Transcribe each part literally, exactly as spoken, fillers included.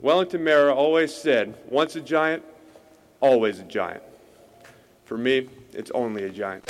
Wellington Mara always said, once a giant, always a giant. For me, it's only a giant.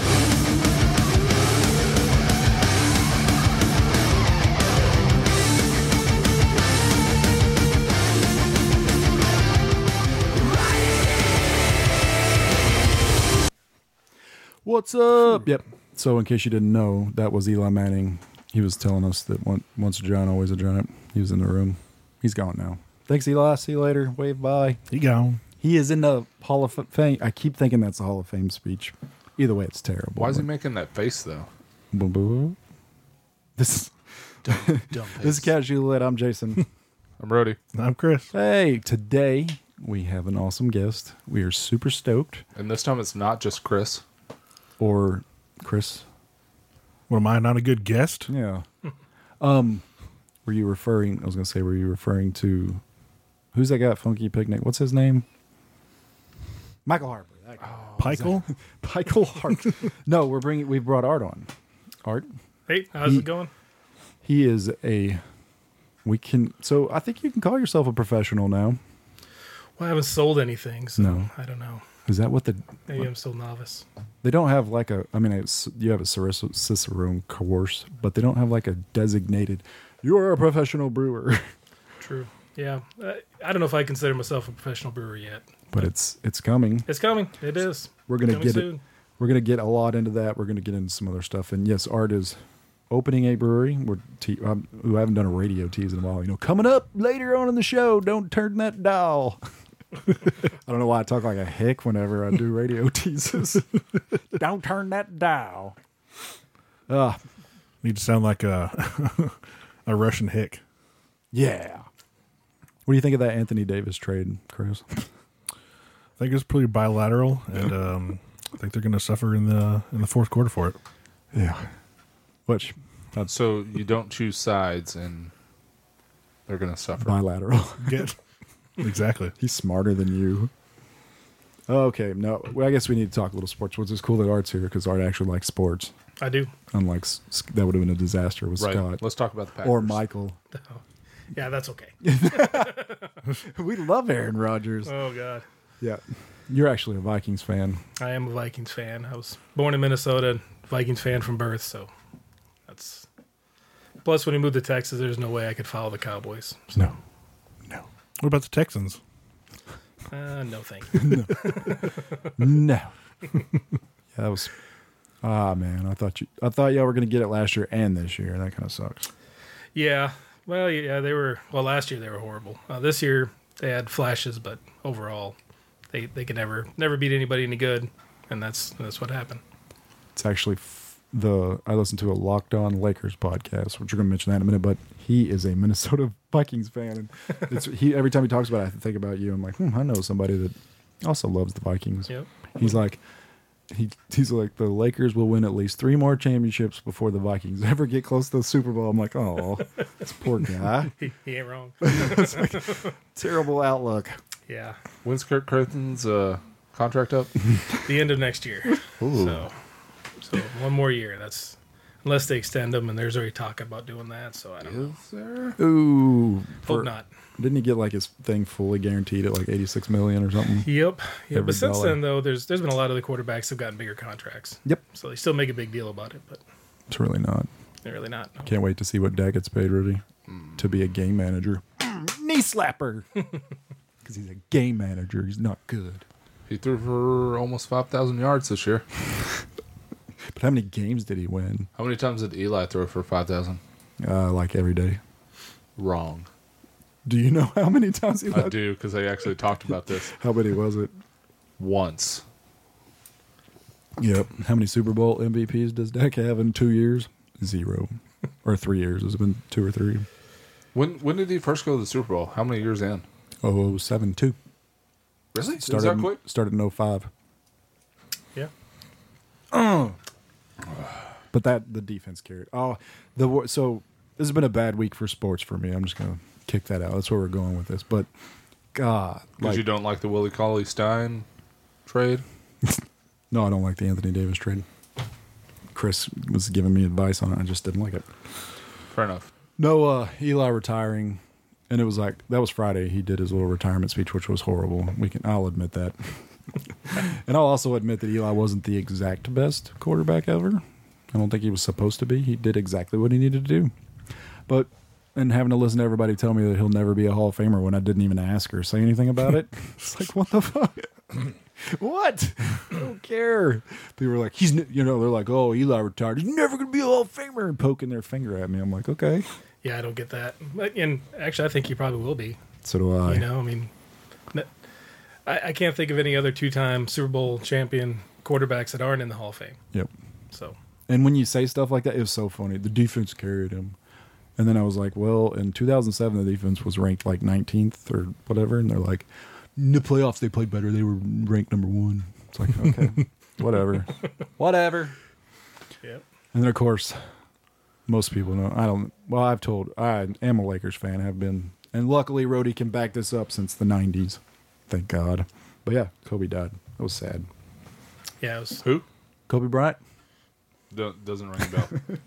What's up? Yep. So in case you didn't know, that was Eli Manning. He was telling us that one, once a giant, always a giant. He was in the room. He's gone now. Thanks, Eli. See you later. Wave bye. He gone. He is in the Hall of Fame. I keep thinking that's a Hall of Fame speech. Either way, it's terrible. Why is he making that face, though? Boom, boom. This is Dumb, dumb face. This is Casually Lit. I'm Jason. I'm Brody. I'm Chris. Hey, today we have an awesome guest. We are super stoked. And this time it's not just Chris. Or Chris. What, am I not a good guest? Yeah. um, were you referring, I was going to say, were you referring to, who's that guy at Funky Picnic? What's his name? Michael Harper. That guy. Oh, Pikel? Michael Harper. No, we're bringing, we brought Art on. Art? Hey, how's he, it going? He is a, we can, so I think you can call yourself a professional now. Well, I haven't sold anything, so No. I don't know. Is that what the, Maybe what, I'm still novice. they don't have like a, I mean, it's, you have a Cicer- Cicerone course, but they don't have like a designated, you are a professional brewer. True. Yeah. Uh, I don't know if I consider myself a professional brewer yet. But it's, it's coming. It's coming. It is. We're going to Coming get soon. it. We're going to get a lot into that. We're going to get into some other stuff. And yes, Art is opening a brewery. We're te- um, who haven't done a radio tease in a while. You know, coming up later on in the show, don't turn that dial. I don't know why I talk like a hick whenever I do radio teases. Don't turn that dial. Uh, Need to sound like a a Russian hick. yeah. What do you think of that Anthony Davis trade, Chris? I think it's pretty bilateral, and um, I think they're going to suffer in the in the fourth quarter for it. Yeah. Which? That's So you don't choose sides, and they're going to suffer. bilateral. Get exactly. He's smarter than you. Okay, no. Well, I guess we need to talk a little sports. Which is cool that Art's here because Art actually likes sports. I do. Unlike S- that would have been a disaster with Right. Scott Let's talk about the Packers. or Michael. Yeah, that's okay. We love Aaron Rodgers. Oh, God. Yeah, you're actually a Vikings fan. I am a Vikings fan. I was born in Minnesota, Vikings fan from birth, so that's... Plus, when we moved to Texas, there's no way I could follow the Cowboys. So, No, no, What about the Texans? uh, no thank you. no. Yeah, that was. Ah, man, I thought you. I thought y'all were going to get it last year and this year. That kind of sucks. Yeah. Well, yeah, they were... Well, last year they were horrible. Uh, this year they had flashes, but overall they, they could never never beat anybody any good, and that's that's what happened. It's actually f- the. I listened to a Locked On Lakers podcast, which you're going to mention that in a minute. But he is a Minnesota Vikings fan, and it's he. Every time he talks about it, I think about you. I'm like, hmm, I know somebody that also loves the Vikings. Yep. He's like, he he's like, the Lakers will win at least three more championships before the Vikings ever get close to the Super Bowl. I'm like, oh, this poor guy. He, he ain't wrong. Terrible outlook. Yeah. When's Kirk Cousins' uh, contract up? The end of next year. Ooh. So, so one more year. That's unless they extend them, and there's already talk about doing that. So I don't know. Is there? Ooh. Hope For- not. Didn't he get like his thing fully guaranteed at like eighty-six million or something? Yep. Yeah. Every But since dollar. then, though, there's there's been a lot of the quarterbacks who've gotten bigger contracts. Yep. So they still make a big deal about it, but It's really not. they're really not. No. Can't wait to see what Dak gets paid, Rudy, to be a game manager. Knee slapper. Because he's a game manager. He's not good. He threw for almost five thousand yards this year. But how many games did he win? How many times did Eli throw for five thousand? Uh, like every day. Wrong. Do you know how many times he I led? do, because I actually talked about this How many was it? once. Yep. How many Super Bowl M V Ps does Dak have in two years? Zero. Or three years. Has it been two or three? When when did he first go to the Super Bowl? How many years in? Oh, seven two. Really? Is Started that in, quick? started in oh five. Yeah. But that the defense carried. Oh, the wo- so this has been a bad week for sports for me. I'm just gonna kick that out. That's where we're going with this. But God, Because like, you don't like the Willie Cauley Stein trade? no, I don't like the Anthony Davis trade. Chris was giving me advice on it. I just didn't like it. Fair enough. No, uh, Eli retiring And it was like, that was Friday. He did his little retirement speech, which was horrible. We can, I'll admit that. And I'll also admit that Eli wasn't the exact best quarterback ever. I don't think he was supposed to be. He did exactly what he needed to do. But, and having to listen to everybody tell me that he'll never be a Hall of Famer when I didn't even ask or say anything about it. It's like, what the fuck? What? I don't care. People were like, he's, you know, they're like, oh, Eli retired. He's never going to be a Hall of Famer, and poking their finger at me. I'm like, okay. Yeah, I don't get that. But, and actually, I think he probably will be. So do I. You know, I mean, I, I can't think of any other two-time Super Bowl champion quarterbacks that aren't in the Hall of Fame. Yep. So. And when you say stuff like that, it was so funny. The defense carried him. And then I was like, well, in two thousand seven, the defense was ranked like nineteenth or whatever. And they're like, in the playoffs, they played better. They were ranked number one. It's like, okay, whatever. Whatever. Yep. And then, of course, most people know. I don't, well, I've told, I am a Lakers fan, have been. And luckily, Rhodey can back this up since the nineties. Thank God. But yeah, Kobe died. It was sad. Yeah, it was. Who? Kobe Bryant? Do- doesn't ring a bell.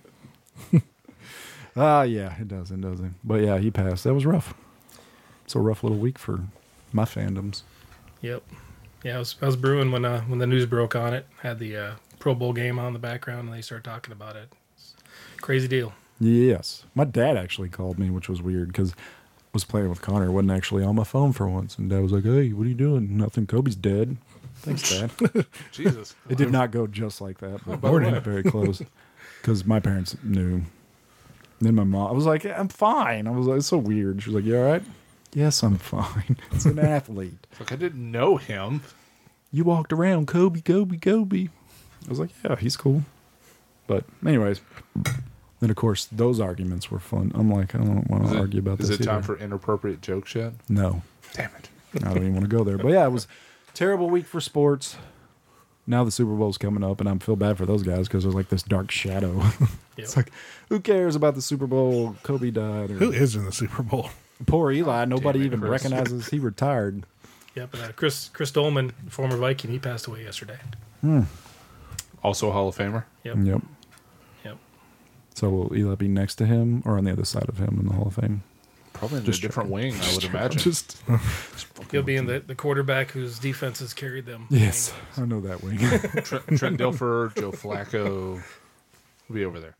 Ah, yeah, it doesn't, doesn't. But yeah, he passed. That was rough. It's a rough little week for my fandoms. Yep. Yeah, I was I was brewing when uh, when the news broke on it. Had the uh, Pro Bowl game on in the background, and they started talking about it. It's a crazy deal. Yes. My dad actually called me, which was weird because I was playing with Connor. Wasn't actually on my phone for once. And Dad was like, hey, what are you doing? Nothing. Kobe's dead. Thanks, Dad. Jesus. It did not go just like that, but By the way. very close. Because my parents knew. Then my mom, I was like, yeah, I'm fine. I was like, it's so weird. She was like, you all right? Yes, I'm fine. It's an athlete. Like, I didn't know him. You walked around, Kobe, Kobe, Kobe. I was like, yeah, he's cool. But anyways, then of course those arguments were fun. I'm like, I don't want Is to it- argue about Is this it time either. for inappropriate jokes yet? No, Damn it. I don't even want to go there. But yeah, it was a terrible week for sports. Now the Super Bowl's coming up, and I feel bad for those guys because there's like this dark shadow. Yep. It's like, who cares about the Super Bowl? Kobe died. Or, Who is in the Super Bowl? poor Eli. Nobody Damn it, even Chris. recognizes he retired. Yep. And, uh, Chris Chris Dolman, former Viking, he passed away yesterday. Also a Hall of Famer? Yep. Yep. Yep. So will Eli be next to him or on the other side of him in the Hall of Fame? Probably in Just a different wing, I would imagine. Just He'll be in the, the quarterback whose defenses carried them. yes, I know that wing. Trent, Trent Dilfer, Joe Flacco will be over there.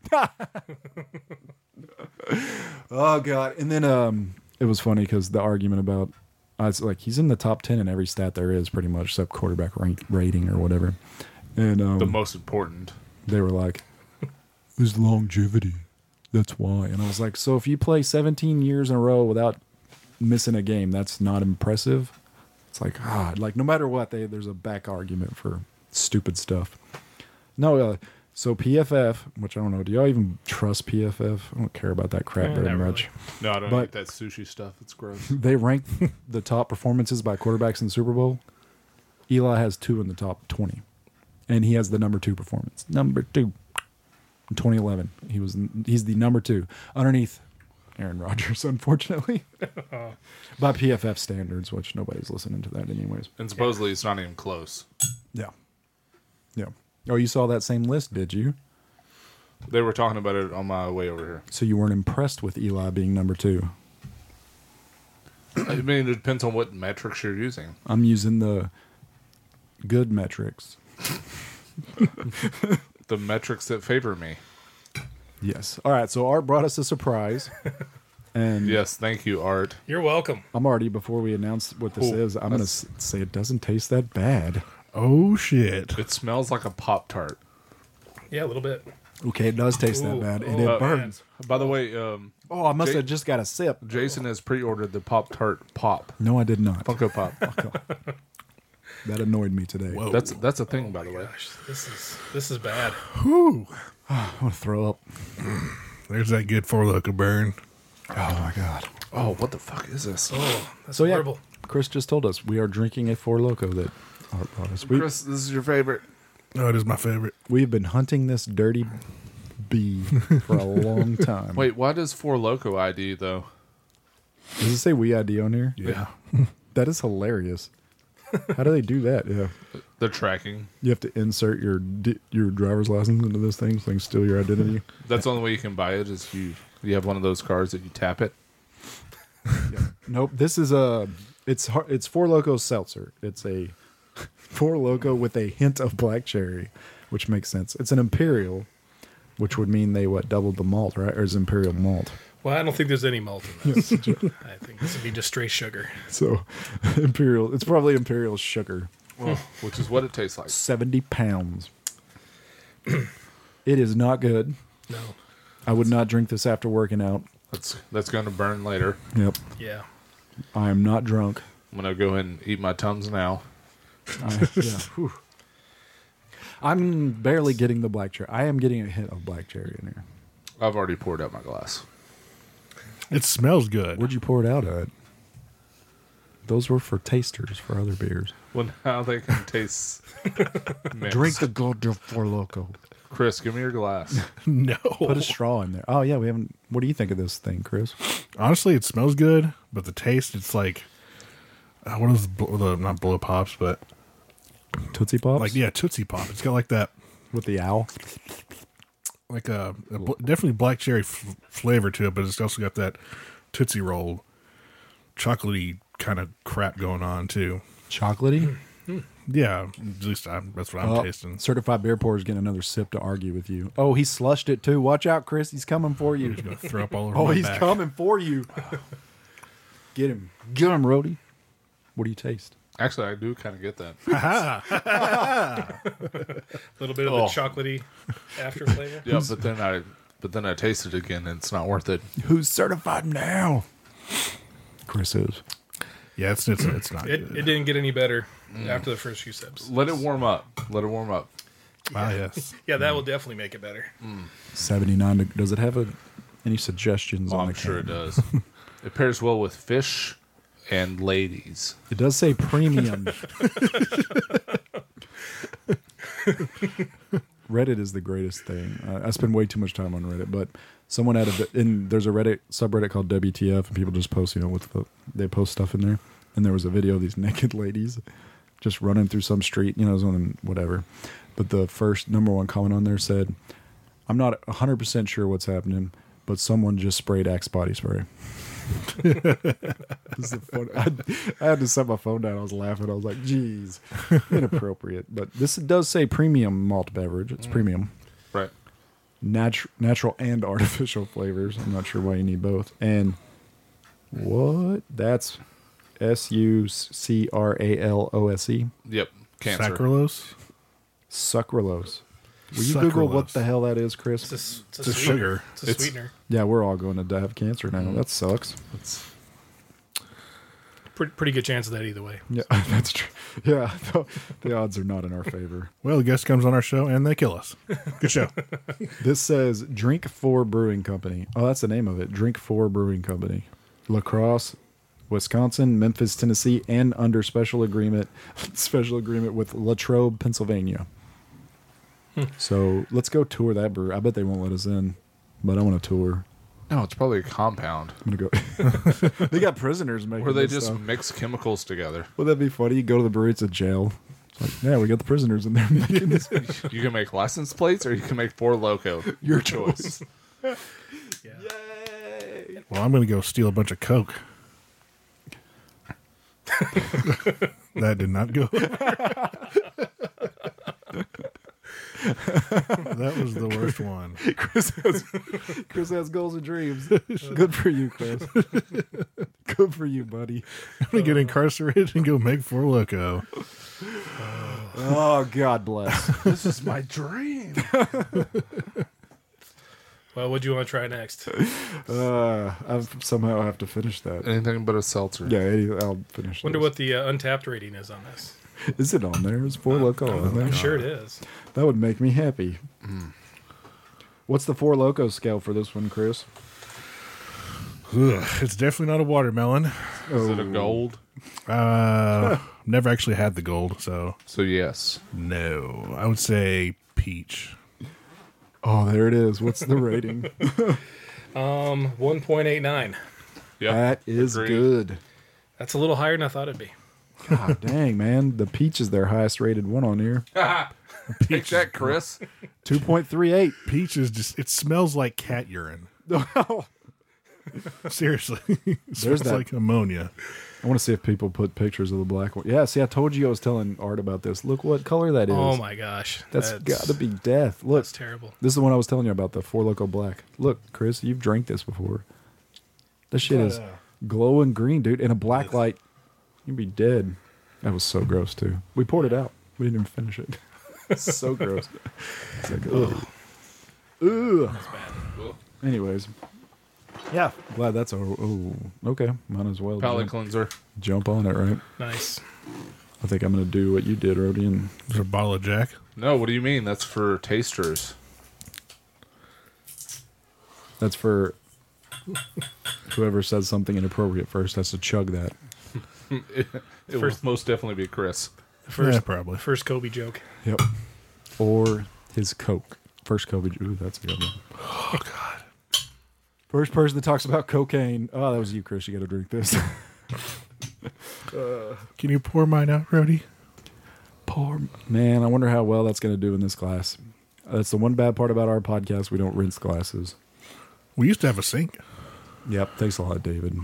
Oh God! And then um, it was funny because the argument about I was like, he's in the top ten in every stat there is, pretty much, except quarterback rank rating or whatever. And um, The most important. they were like, his longevity. That's why. And I was like, so if you play seventeen years in a row without missing a game, that's not impressive. It's like, God, like no matter what, they there's a back argument for stupid stuff. No, uh, so P F F, which I don't know, do y'all even trust P F F? I don't care about that crap Eh, very not much. No, I don't But- eat that sushi stuff. It's gross. They rank the top performances by quarterbacks in the Super Bowl. Eli has two in the top twenty, and he has the number two performance. Number two, in twenty eleven, he was he's the number two underneath Aaron Rodgers, unfortunately, by P F F standards, which nobody's listening to that anyways. And supposedly it's not even close. Yeah, yeah. Oh, you saw that same list, did you? They were talking about it on my way over here. So you weren't impressed with Eli being number two? I mean, it depends on what metrics you're using. I'm using the good metrics. The metrics that favor me. Yes. All right. So Art brought us a surprise, and Yes, thank you, Art. You're welcome. I'm already, before we announce what this Ooh, is, I'm going to that's- say it doesn't taste that bad. Oh shit! It smells like a Pop-Tart. Yeah, a little bit. Okay, it does taste that Ooh, bad, and oh, it Uh, burns. By the way, um, Oh, I must Jay- have just got a sip. Jason has pre-ordered the Pop-Tart Pop. No, I did not. Funko Pop. That annoyed me today. Whoa. That's that's a thing, by the way. Gosh, this is this is bad. Whew. I want to throw up. There's that good Four Loko burn. Oh, my God. Oh, what the fuck is this? Oh, that's So, yeah, horrible. Chris just told us we are drinking a Four Loko that Art brought us. We, Chris, this is your favorite. Oh, it is my favorite. we've been hunting this dirty bee for a long time. Wait, why does Four Loco I D though? Does it say We I D on here? Yeah. That is hilarious. How do they do that? Yeah. The tracking. You have to insert your di- your driver's license into this thing so they can steal your identity. That's the only way you can buy it. Is you you have one of those cards that you tap it. Nope. This is a. It's har- it's Four Loko seltzer. It's a Four Loko with a hint of black cherry, which makes sense. It's an imperial, which would mean they what doubled the malt, right? Or is imperial malt? Well, I don't think there's any malt in this. I think this would be just straight sugar. So imperial. It's probably imperial sugar. Well, which is what it tastes like. Seventy pounds. It is not good. No. I would not drink this after working out. That's that's going to burn later. Yep. Yeah. I am not drunk. I'm going to go ahead and eat my Tums now. I, yeah. Whew. I'm barely getting the black cherry. I am getting a hint of black cherry in here. I've already poured out my glass. It smells good. Where'd you pour it out at? Those were for tasters for other beers. Well, now they can taste. mixed. Drink the goddamn Four Loko. Chris, give me your glass. No. Put a straw in there. Oh yeah, we haven't. What do you think of this thing, Chris? Honestly, it smells good, but the taste, it's like, uh, what is bl- the, not blow pops, but Tootsie Pops? like, yeah, Tootsie Pop. It's got like that, with the owl. like a, a bl- definitely black cherry f- flavor to it, but it's also got that Tootsie Roll chocolatey kind of crap going on too. Chocolatey. Yeah, at least I, that's what I'm Oh, tasting. certified beer pourer is getting another sip to argue with you. Oh, he slushed it too. Watch out, Chris. He's coming for you. He's gonna throw up all over Oh, my he's back. coming for you. Get him. Get him, Rhodey. What do you taste? Actually, I do kind of get that. A little bit of Oh. the chocolatey after flavor. Yeah, but then I but then I taste it again, and it's not worth it. Who's certified now? Chris is. Yeah, it's it's it's not It, good. it didn't get any better after the first few sips. Let it warm up. Let it warm up. Ah, yes. Yeah, that will definitely make it better. seventy-nine. deg- Does it have a, any suggestions Oh, on I'm the sure it can? does. It pairs well with fish and ladies. It does say premium. Reddit is the greatest thing. Uh, I spend way too much time on Reddit, but someone had a and there's a Reddit subreddit called W T F, and people just post, you know, with the they post stuff in there. And there was a video of these naked ladies just running through some street, you know, on whatever. But the first number one comment on there said, "I'm not one hundred percent sure what's happening, but someone just sprayed Axe body spray." This is the fun- I, I had to set my phone down. I was laughing. I was like, "Geez, inappropriate." But this does say premium malt beverage. It's premium, Right. Natu- natural and artificial flavors. I'm not sure why you need both. And what? That's S U C R A L O S E. Yep. Cancer. Sacralose? Sucralose. Will you Google what Sucralose. the hell that is, Chris? It's a, s- it's a It's a sweetener. sugar. It's a It's- sweetener. Yeah, we're all going to have cancer now. That sucks. It's, Pretty, pretty good chance of that either way. Yeah, that's true. Yeah, the, the odds are not in our favor. Well, the guest comes on our show and they kill us. Good show. This says Drink Four Brewing Company. Oh, that's the name of it. Drink Four Brewing Company. La Crosse, Wisconsin, Memphis, Tennessee, and under special agreement, special agreement with Latrobe, Pennsylvania. So let's go tour that brewery. I bet they won't let us in, but I want to tour. no, it's probably a compound I'm gonna go. They got prisoners making. where they this just stuff. mix chemicals together. Would that be funny? You go to the brewery, it's a jail. It's like, yeah, we got the prisoners in there making this. You can make license plates, or you can make Four Loco. Your choice. Yeah. Yay! Well, I'm going to go steal a bunch of Coke. That did not go. That was the worst one. Chris has, Chris has goals and dreams. Good for you, Chris. Good for you, buddy. I'm going to get incarcerated and go make Four Loco. Oh, God bless. This is my dream. Well, what do you want to try next? Uh, I somehow have to finish that. Anything but a seltzer. Yeah, Eddie, I'll finish. Wonder this. what the uh, untapped rating is on this. Is it on there? Is Four Loco on there? I'm sure it is. That would make me happy. What's the Four Loco scale for this one, Chris? Ugh, it's definitely not a watermelon. Is it a gold? Uh, never actually had the gold, so So yes. no. I would say peach. Oh, there it is. What's the rating? Um, one point eight nine. Yep. That is Agreed. good. That's a little higher than I thought it'd be. God dang, man. The peach is their highest rated one on here. Take that, Chris. two point three eight. Peach is just, it smells like cat urine. Seriously. It There's smells that- like ammonia. I want to see if people put pictures of the black one. Yeah, see, I told you I was telling Art about this. Look what color that is. Oh my gosh, That's got to be death. Look, That's terrible. this is the one I was telling you about, the Four Loco Black. Look, Chris, you've drank this before. This shit is glowing green, dude. In a black light, you'd be dead. That was so gross, too. We poured it out. We didn't even finish it. So gross. It's like, ugh. Ugh. That's bad. Anyways. Yeah. Glad that's over. Oh, okay. Might as well Palate jump, cleanser. jump on it, right? Nice. I think I'm going to do what you did, Rody, and There's a bottle of Jack. No, what do you mean? That's for tasters. that's for whoever says something inappropriate first has to chug that. It, it will most definitely be Chris. First, Yeah, probably. first Kobe joke. Yep. Or his Coke. First Kobe. Ooh, that's a good one. Oh, God. First person that talks about cocaine. Oh, that was you, Chris. You got to drink this. Can you pour mine out, Rody? Poor man. I wonder how well that's going to do in this glass. That's the one bad part about our podcast. We don't rinse glasses. We used to have a sink. Yep. Thanks a lot, David.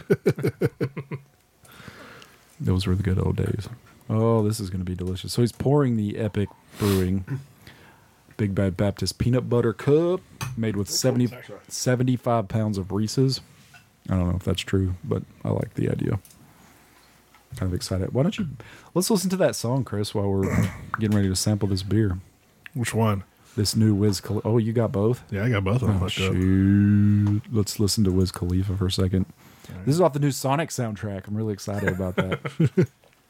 Those were the good old days. Oh, this is going to be delicious. So he's pouring the Epic Brewing Big Bad Baptist Peanut Butter Cup made with seventy, seventy-five pounds of Reese's. I don't know if that's true, but I like the idea. Kind of excited. Why don't you... Let's listen to that song, Chris, while we're getting ready to sample this beer. Which one? This new Wiz Khalifa. Oh, you got both? Yeah, I got both of them. Oh, hooked up. shoot. Let's listen to Wiz Khalifa for a second. This is off the new Sonic soundtrack. I'm really excited about that.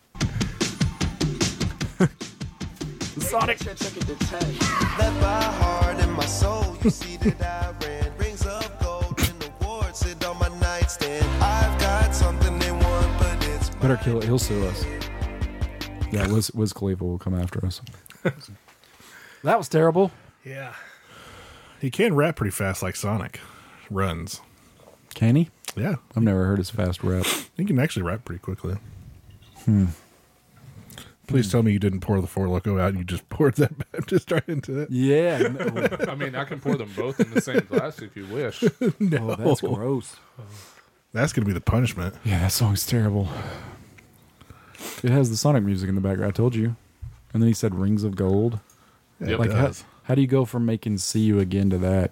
Sonic. Left my heart and my soul. You see that I ran rings of gold and awards sit on my nightstand. I've got something they want, but it's Better kill it. He'll sue us. Yeah, Wiz, Wiz Khalifa will come after us. That was terrible. Yeah. He can rap pretty fast like Sonic runs. Can he? Yeah. I've never heard his fast rap. He can actually rap pretty quickly. Hmm. Please tell me you didn't pour the Four Loco out and you just poured that Baptist right into it. Yeah. No. I mean, I can pour them both in the same glass if you wish. Oh, that's gross. That's going to be the punishment. Yeah, that song's terrible. It has the Sonic music in the background. I told you. And then he said Rings of Gold. Yeah, Yep. it Like, how, does. how do you go from making See You Again to that?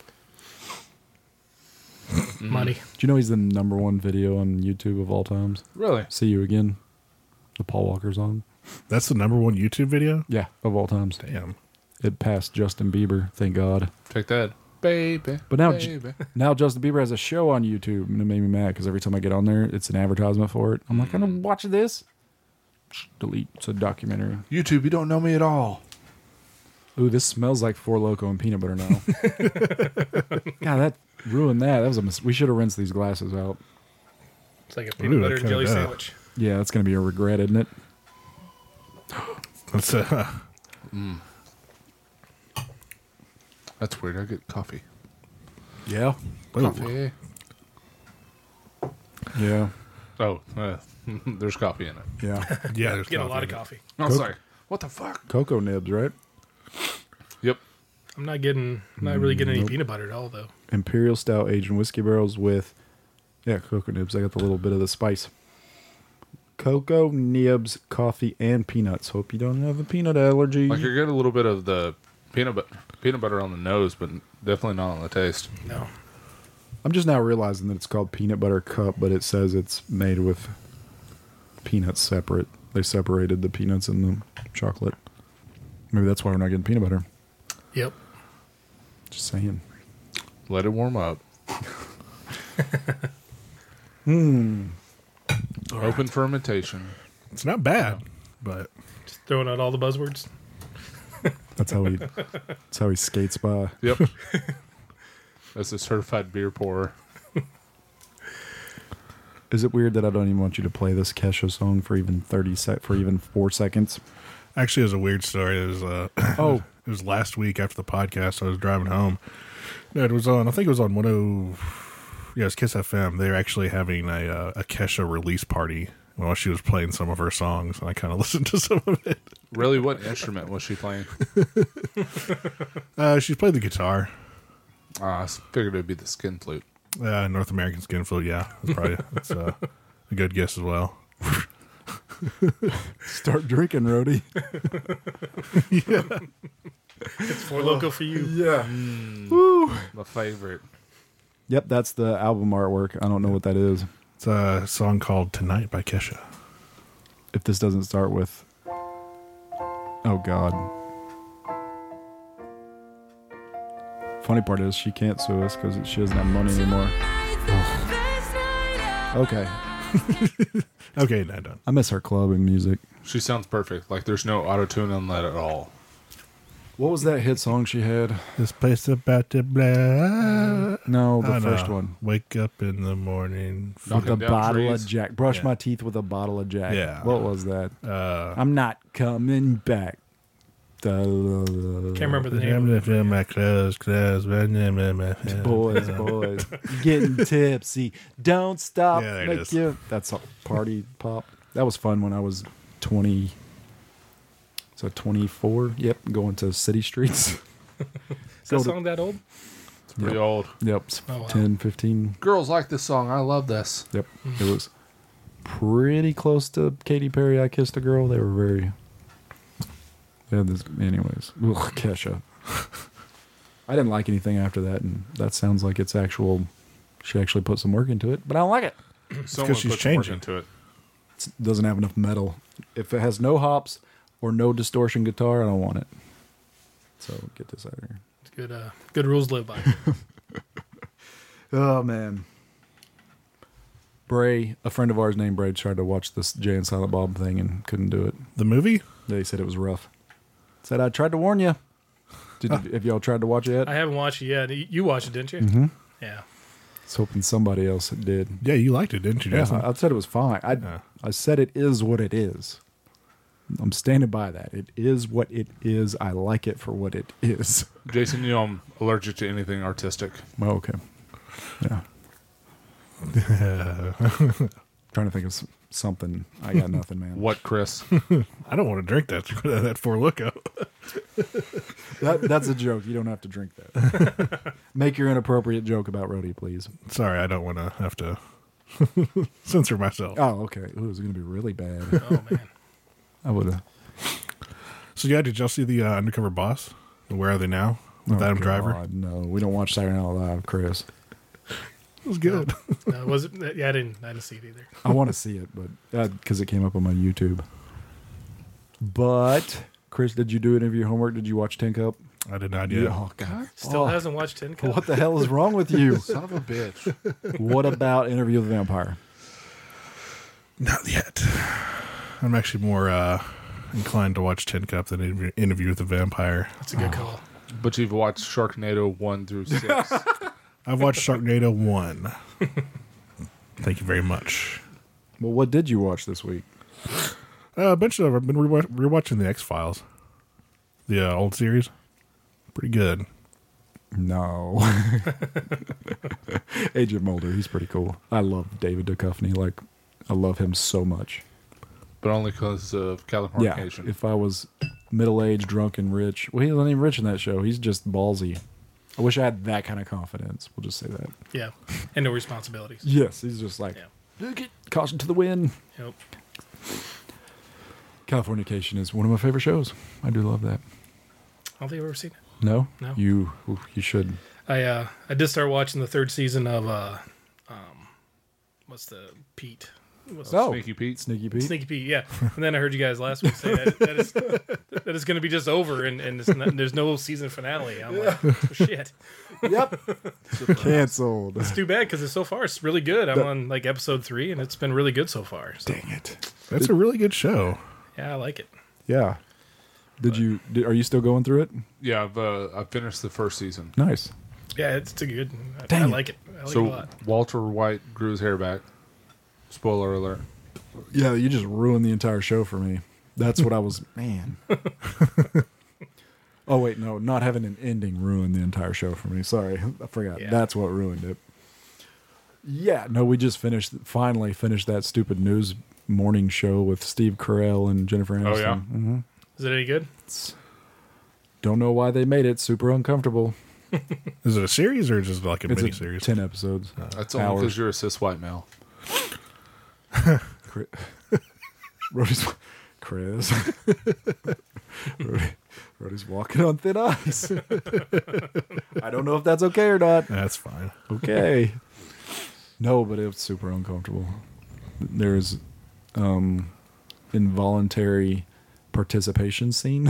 Money. Do you know he's the number one video on YouTube of all times? Really? See You Again. The Paul Walker song. That's the number one YouTube video? Yeah, of all times. Damn. It passed Justin Bieber, thank God. Take that. Baby. But now, J- baby. now Justin Bieber has a show on YouTube, and it made me mad because every time I get on there, it's an advertisement for it. I'm like, I'm gonna watch this. Delete. It's a documentary. YouTube, you don't know me at all. Ooh, this smells like Four Loco and peanut butter now. God, that ruined that. That was a mis- we should have rinsed these glasses out. It's like a peanut Ooh, butter that and kinda jelly does. sandwich. Yeah, that's gonna be a regret, isn't it? That's uh, That's weird. I get coffee. Yeah. Coffee. Yeah. Oh, uh, there's coffee in it. Yeah. yeah, there's Get a coffee lot of in it. coffee. I was like, what the fuck? Cocoa nibs, right? Yep. I'm not getting, I'm not really getting any peanut butter at all, though. Imperial Stout aged in whiskey barrels with, yeah, cocoa nibs. I got the little bit of the spice. Cocoa nibs, coffee, and peanuts. Hope you don't have a peanut allergy. Like you get a little bit of the peanut butter, peanut butter on the nose, but definitely not on the taste. No. I'm just now realizing that it's called peanut butter cup, but it says it's made with peanuts separate. They separated the peanuts and the chocolate. Maybe that's why we're not getting peanut butter. Yep. Just saying. Let it warm up. Hmm. Open fermentation. It's not bad, but Just throwing out all the buzzwords. That's how he. That's how he skates by. Yep. As a certified beer pourer. Is it weird that I don't even want you to play this Kesha song for even thirty sec for even four seconds? actually, it was a weird story. It was uh, Oh, it was last week after the podcast. I was driving home. No, it was on. I think it was on one oh. Yeah, it's Kiss F M. They're actually having a uh, a Kesha release party while she was playing some of her songs, and I kind of listened to some of it. Really, what instrument was she playing? Uh, she played the guitar. Ah, I figured it'd be the skin flute. Uh, North American skin flu, yeah. That's probably that's, uh, a good guess as well. Start drinking, Rhodey. It's for local for you. Yeah. My favorite. Yep, that's the album artwork. I don't know what that is. It's a song called Tonight by Kesha. If this doesn't start with, oh God. Funny part is she can't sue us because she doesn't have money anymore. Okay, Okay, now done. I miss her clubbing music. She sounds perfect. Like there's no auto tune on that at all. What was that hit song she had? This place about to blow. No, the I first know. one. Wake up in the morning. With a Knocking down bottle trees. of Jack. Brush Yeah. my teeth with a bottle of Jack. Yeah. What was that? Uh, I'm not coming back. Can't remember the name. I'm to feel my clothes, clothes. Boys, boys, getting tipsy. Don't stop. Yeah, there it make is. you. That's a party pop. That was fun when I was twenty. So twenty-four. Yep, going to city streets. Is Go that to- song that old? It's pretty Yep. old. Yep, Oh, wow. ten, fifteen. Girls like this song. I love this. Yep, it was pretty close to Katy Perry. I Kissed a Girl. They were very. They had this, anyways. Ugh, Kesha. I didn't like anything after that, and that sounds like it's actual. She actually put some work into it, but I don't like it. Someone she's put some work changing. into it. It doesn't have enough metal. If it has no hops or no distortion guitar, I don't want it. So get this out of here. It's good. Uh, good rules to live by. Oh man, Bray, a friend of ours named Bray, tried to watch this Jay and Silent Bob thing and couldn't do it. The movie? They said it was rough. Said I tried to warn you. Did have y'all tried to watch it yet? I haven't watched it yet. You you watched it, didn't you? Mm-hmm. Yeah. I was hoping somebody else did. Yeah, you liked it, didn't you, Yeah, Jason? I, I said it was fine. I Yeah. I said it is what it is. I'm standing by that. It is what it is. I like it for what it is. Jason, you know I'm allergic to anything artistic. Well, okay. Yeah. Trying to think of s- something. I got nothing, man. What, Chris? I don't want to drink that that Four Loko. That, that's a joke. You don't have to drink that. Make your inappropriate joke about Rhodey, please. Sorry, I don't want to have to censor myself. Oh, okay. Ooh, it was going to be really bad. Oh man. I would have. So yeah, did y'all see the uh, Undercover Boss? Where Are They Now? With Adam Driver. No, we don't watch Saturday Night Live, Chris. It was good. No, was it? Yeah, I didn't. I didn't see it either. I want to see it, but because it came up on my YouTube. But Chris, did you do any of your homework? Did you watch Tin Cup? I did not yet. Oh God! Still Oh, hasn't watched Tin Cup. what the hell is wrong with you? Son of a bitch. What about Interview with the Vampire? Not yet. I'm actually more uh, inclined to watch Tin Cup than Interview- Interview with the Vampire. That's a good call. But you've watched Sharknado one through six. I've watched Sharknado one. Thank you very much. Well, what did you watch this week? Uh, a bunch of I've been rewa- rewatching the X Files, the uh, old series. Pretty good. No. Agent Mulder, he's pretty cool. I love David Duchovny. Like, I love him so much. But only because of Yeah, Californication. if I was middle-aged, drunk, and rich. Well, he wasn't even rich in that show. He's just ballsy. I wish I had that kind of confidence. We'll just say that. Yeah, and no responsibilities. Yes, he's just like, Yeah. "Get caution to the wind." Yep. Californication is one of my favorite shows. I do love that. I don't think I've ever seen it. No? No. You ooh, you should. I uh I did start watching the third season of uh um what's the Pete? What's Oh. Sneaky Pete. Sneaky Pete. Sneaky Pete, yeah. And then I heard you guys last week say that that is that it's going to be just over and, and it's not, there's no season finale. I'm like, oh, shit. Yep. Canceled. It's too bad because it's so far it's really good. I'm on like episode three and it's been really good so far. So, Dang it. That's a really good show. yeah, I like it. Yeah. Did you? Did, are you still going through it? Yeah, I've, uh, I've finished the first season. Nice. Yeah, it's too good. I, Dang I it. like it. I like it a So lot. Walter White grew his hair back. Spoiler alert. Yeah, you just ruined the entire show for me. That's what I was. Man. Oh wait, no, not having an ending ruined the entire show for me. Sorry, I forgot. Yeah. That's what ruined it. Yeah, no, we just finished. Finally finished that stupid news morning show with Steve Carell and Jennifer Aniston. yeah? hmm Is it any good? Don't know why they made it super uncomfortable. Is it a series or just like a It's mini a series? ten episodes. That's only Hours. because you're a cis white male. Chris, Rhodey's, Chris. Rhodey, Rhodey's walking on thin ice. I don't know if that's okay or not. That's fine. Okay. No, but it was super uncomfortable. There's um involuntary participation scene.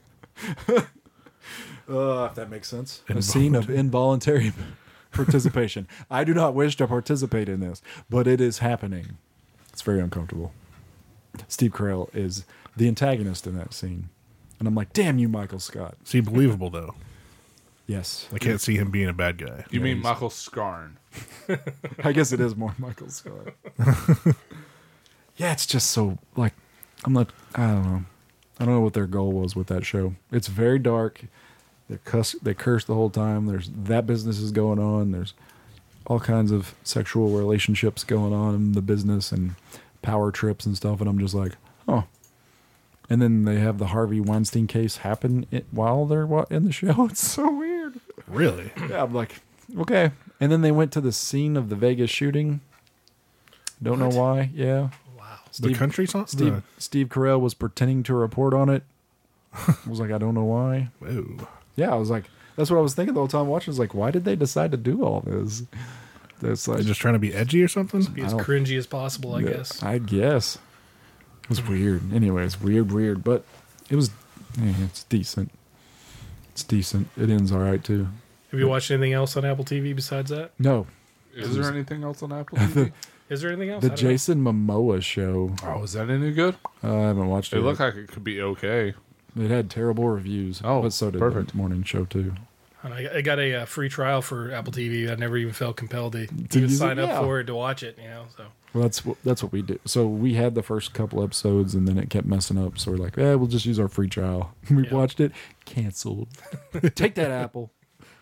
uh, if that makes sense. A scene of involuntary participation. I do not wish to participate in this, but it is happening. It's very uncomfortable. Steve Carell is the antagonist in that scene. And I'm like, damn you, Michael Scott. Is he believable though? Yes. I can't see him being a bad guy. You Yeah, mean he's- Michael Scarn? I guess it is more Michael Scott. Yeah, it's just so like I'm not. I don't know. I don't know what their goal was with that show. It's very dark. They cuss. They curse the whole time. There's that business is going on. There's all kinds of sexual relationships going on in the business and power trips and stuff. And I'm just like, oh. And then they have the Harvey Weinstein case happen it, while they're wa- in the show. It's so weird. Really? Yeah, I'm like, okay. And then they went to the scene of the Vegas shooting. Don't What? know why. Yeah. Wow. The country song? Steve No. Steve Carell was pretending to report on it. I was like, I don't know why. Whoa. Yeah, I was like, that's what I was thinking the whole time watching. I was like, why did they decide to do all this? That's like, They're just trying to be edgy or something? Be as I don't- cringy as possible, I yeah, guess. I guess. It was weird. Anyway, it's weird, weird, but it was. eh, it's decent. It's decent. It ends all right too. Have you watched anything else on Apple T V besides that? No, Is there anything else on Apple T V? Is there anything else? the I don't know. Jason Momoa show. Oh, is that any good? Uh, I haven't watched it. It yet. looked like it could be okay. It had terrible reviews. Oh, but so did perfect. the morning show too. And I, I got a uh, free trial for Apple T V. I never even felt compelled to, To even use it? sign up Yeah. for it to watch it. You know, so Well, that's what that's what we did. So we had the first couple episodes, and then it kept messing up. So we're like, "Eh, we'll just use our free trial." We Yeah. watched it, canceled. Take that, Apple.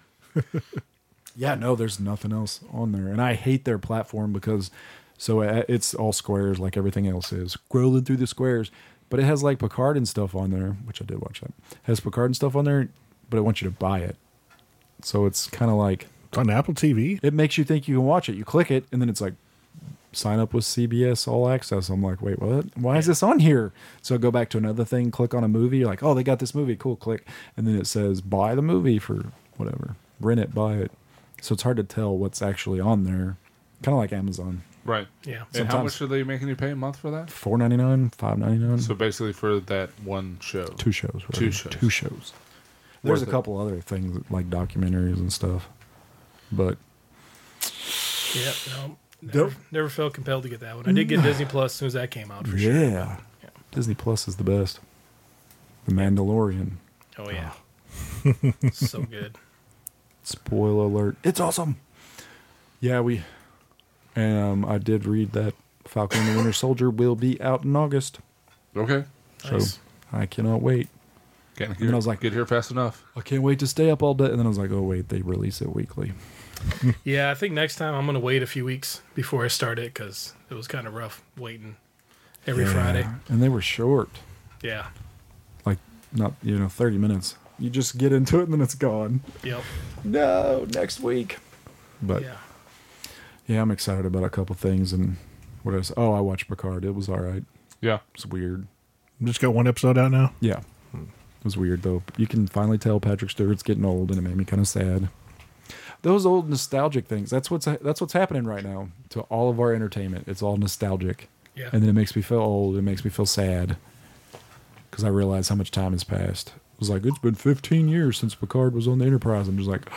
Yeah, no, there's nothing else on there, and I hate their platform because so uh, it's all squares like everything else is, scrolling through the squares. But it has like Picard and stuff on there, which I did watch that. It has Picard and stuff on there, but it wants you to buy it. So it's kind of like It's on Apple T V? it makes you think you can watch it. You click it, and then it's like, sign up with C B S All Access. I'm like, wait, what? Why is this on here? So I go back to another thing, click on a movie. You're like, oh, they got this movie. Cool, click. And then it says, buy the movie for whatever. Rent it, buy it. So it's hard to tell what's actually on there. Kind of like Amazon. Right. yeah. And how Sometimes- much are they making you pay a month for that? four ninety-nine, five ninety-nine. So basically for that one show. two shows. whatever. Two shows. Two shows. There's Worth a it. couple other things like documentaries and stuff. But Yeah, no, never, never felt compelled to get that one. I did get Disney Plus as soon as that came out, for sure. yeah. Yeah. Disney Plus is the best. The Mandalorian. Oh yeah, so good. Spoiler alert. It's awesome. Yeah, we um I did read that Falcon and the Winter Soldier will be out in August. Okay. Nice. So I cannot wait. Can't And hear, I was like- get here fast enough. I can't wait to stay up all day. And then I was like, oh wait, they release it weekly. Yeah, I think next time I'm gonna wait a few weeks before I start it because it was kind of rough waiting every Yeah. Friday. And they were short. Yeah. Like not you know, thirty minutes. You just get into it and then it's gone. Yep. No, next week. But yeah, Yeah. I'm excited about a couple things and what else? Oh, I watched Picard. It was all right. Yeah. It's weird. Just got one episode out now? Yeah. It was weird though. You can finally tell Patrick Stewart's getting old and it made me kind of sad. Those old nostalgic things. That's what's that's what's happening right now to all of our entertainment. It's all nostalgic. Yeah. And then it makes me feel old. It makes me feel sad. Cuz I realize how much time has passed. It was like it's been fifteen years since Picard was on the Enterprise. I'm just like,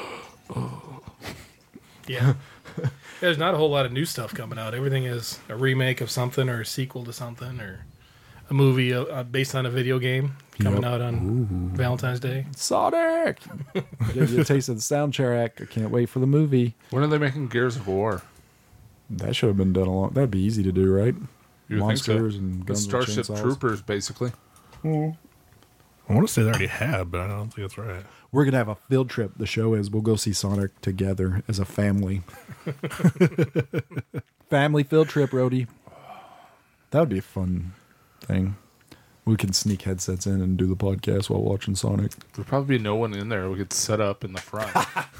Yeah. There's not a whole lot of new stuff coming out. Everything is a remake of something or a sequel to something or a movie uh, uh, based on a video game coming Yep. out on Valentine's Day. Sonic. Give you a taste of the soundtrack. I can't wait for the movie. When are they making Gears of War? That should have been done a long. That'd be easy to do, right? You would think so? Monsters and It's guns with Starship chainsaws. Troopers, basically. I want to say they already have, but I don't think that's right. We're gonna have a field trip. The show is we'll go see Sonic together as a family. Family field trip, Rhodey. That would be a fun thing. We can sneak headsets in and do the podcast while watching Sonic. There'd probably be no one in there. We could set up in the front.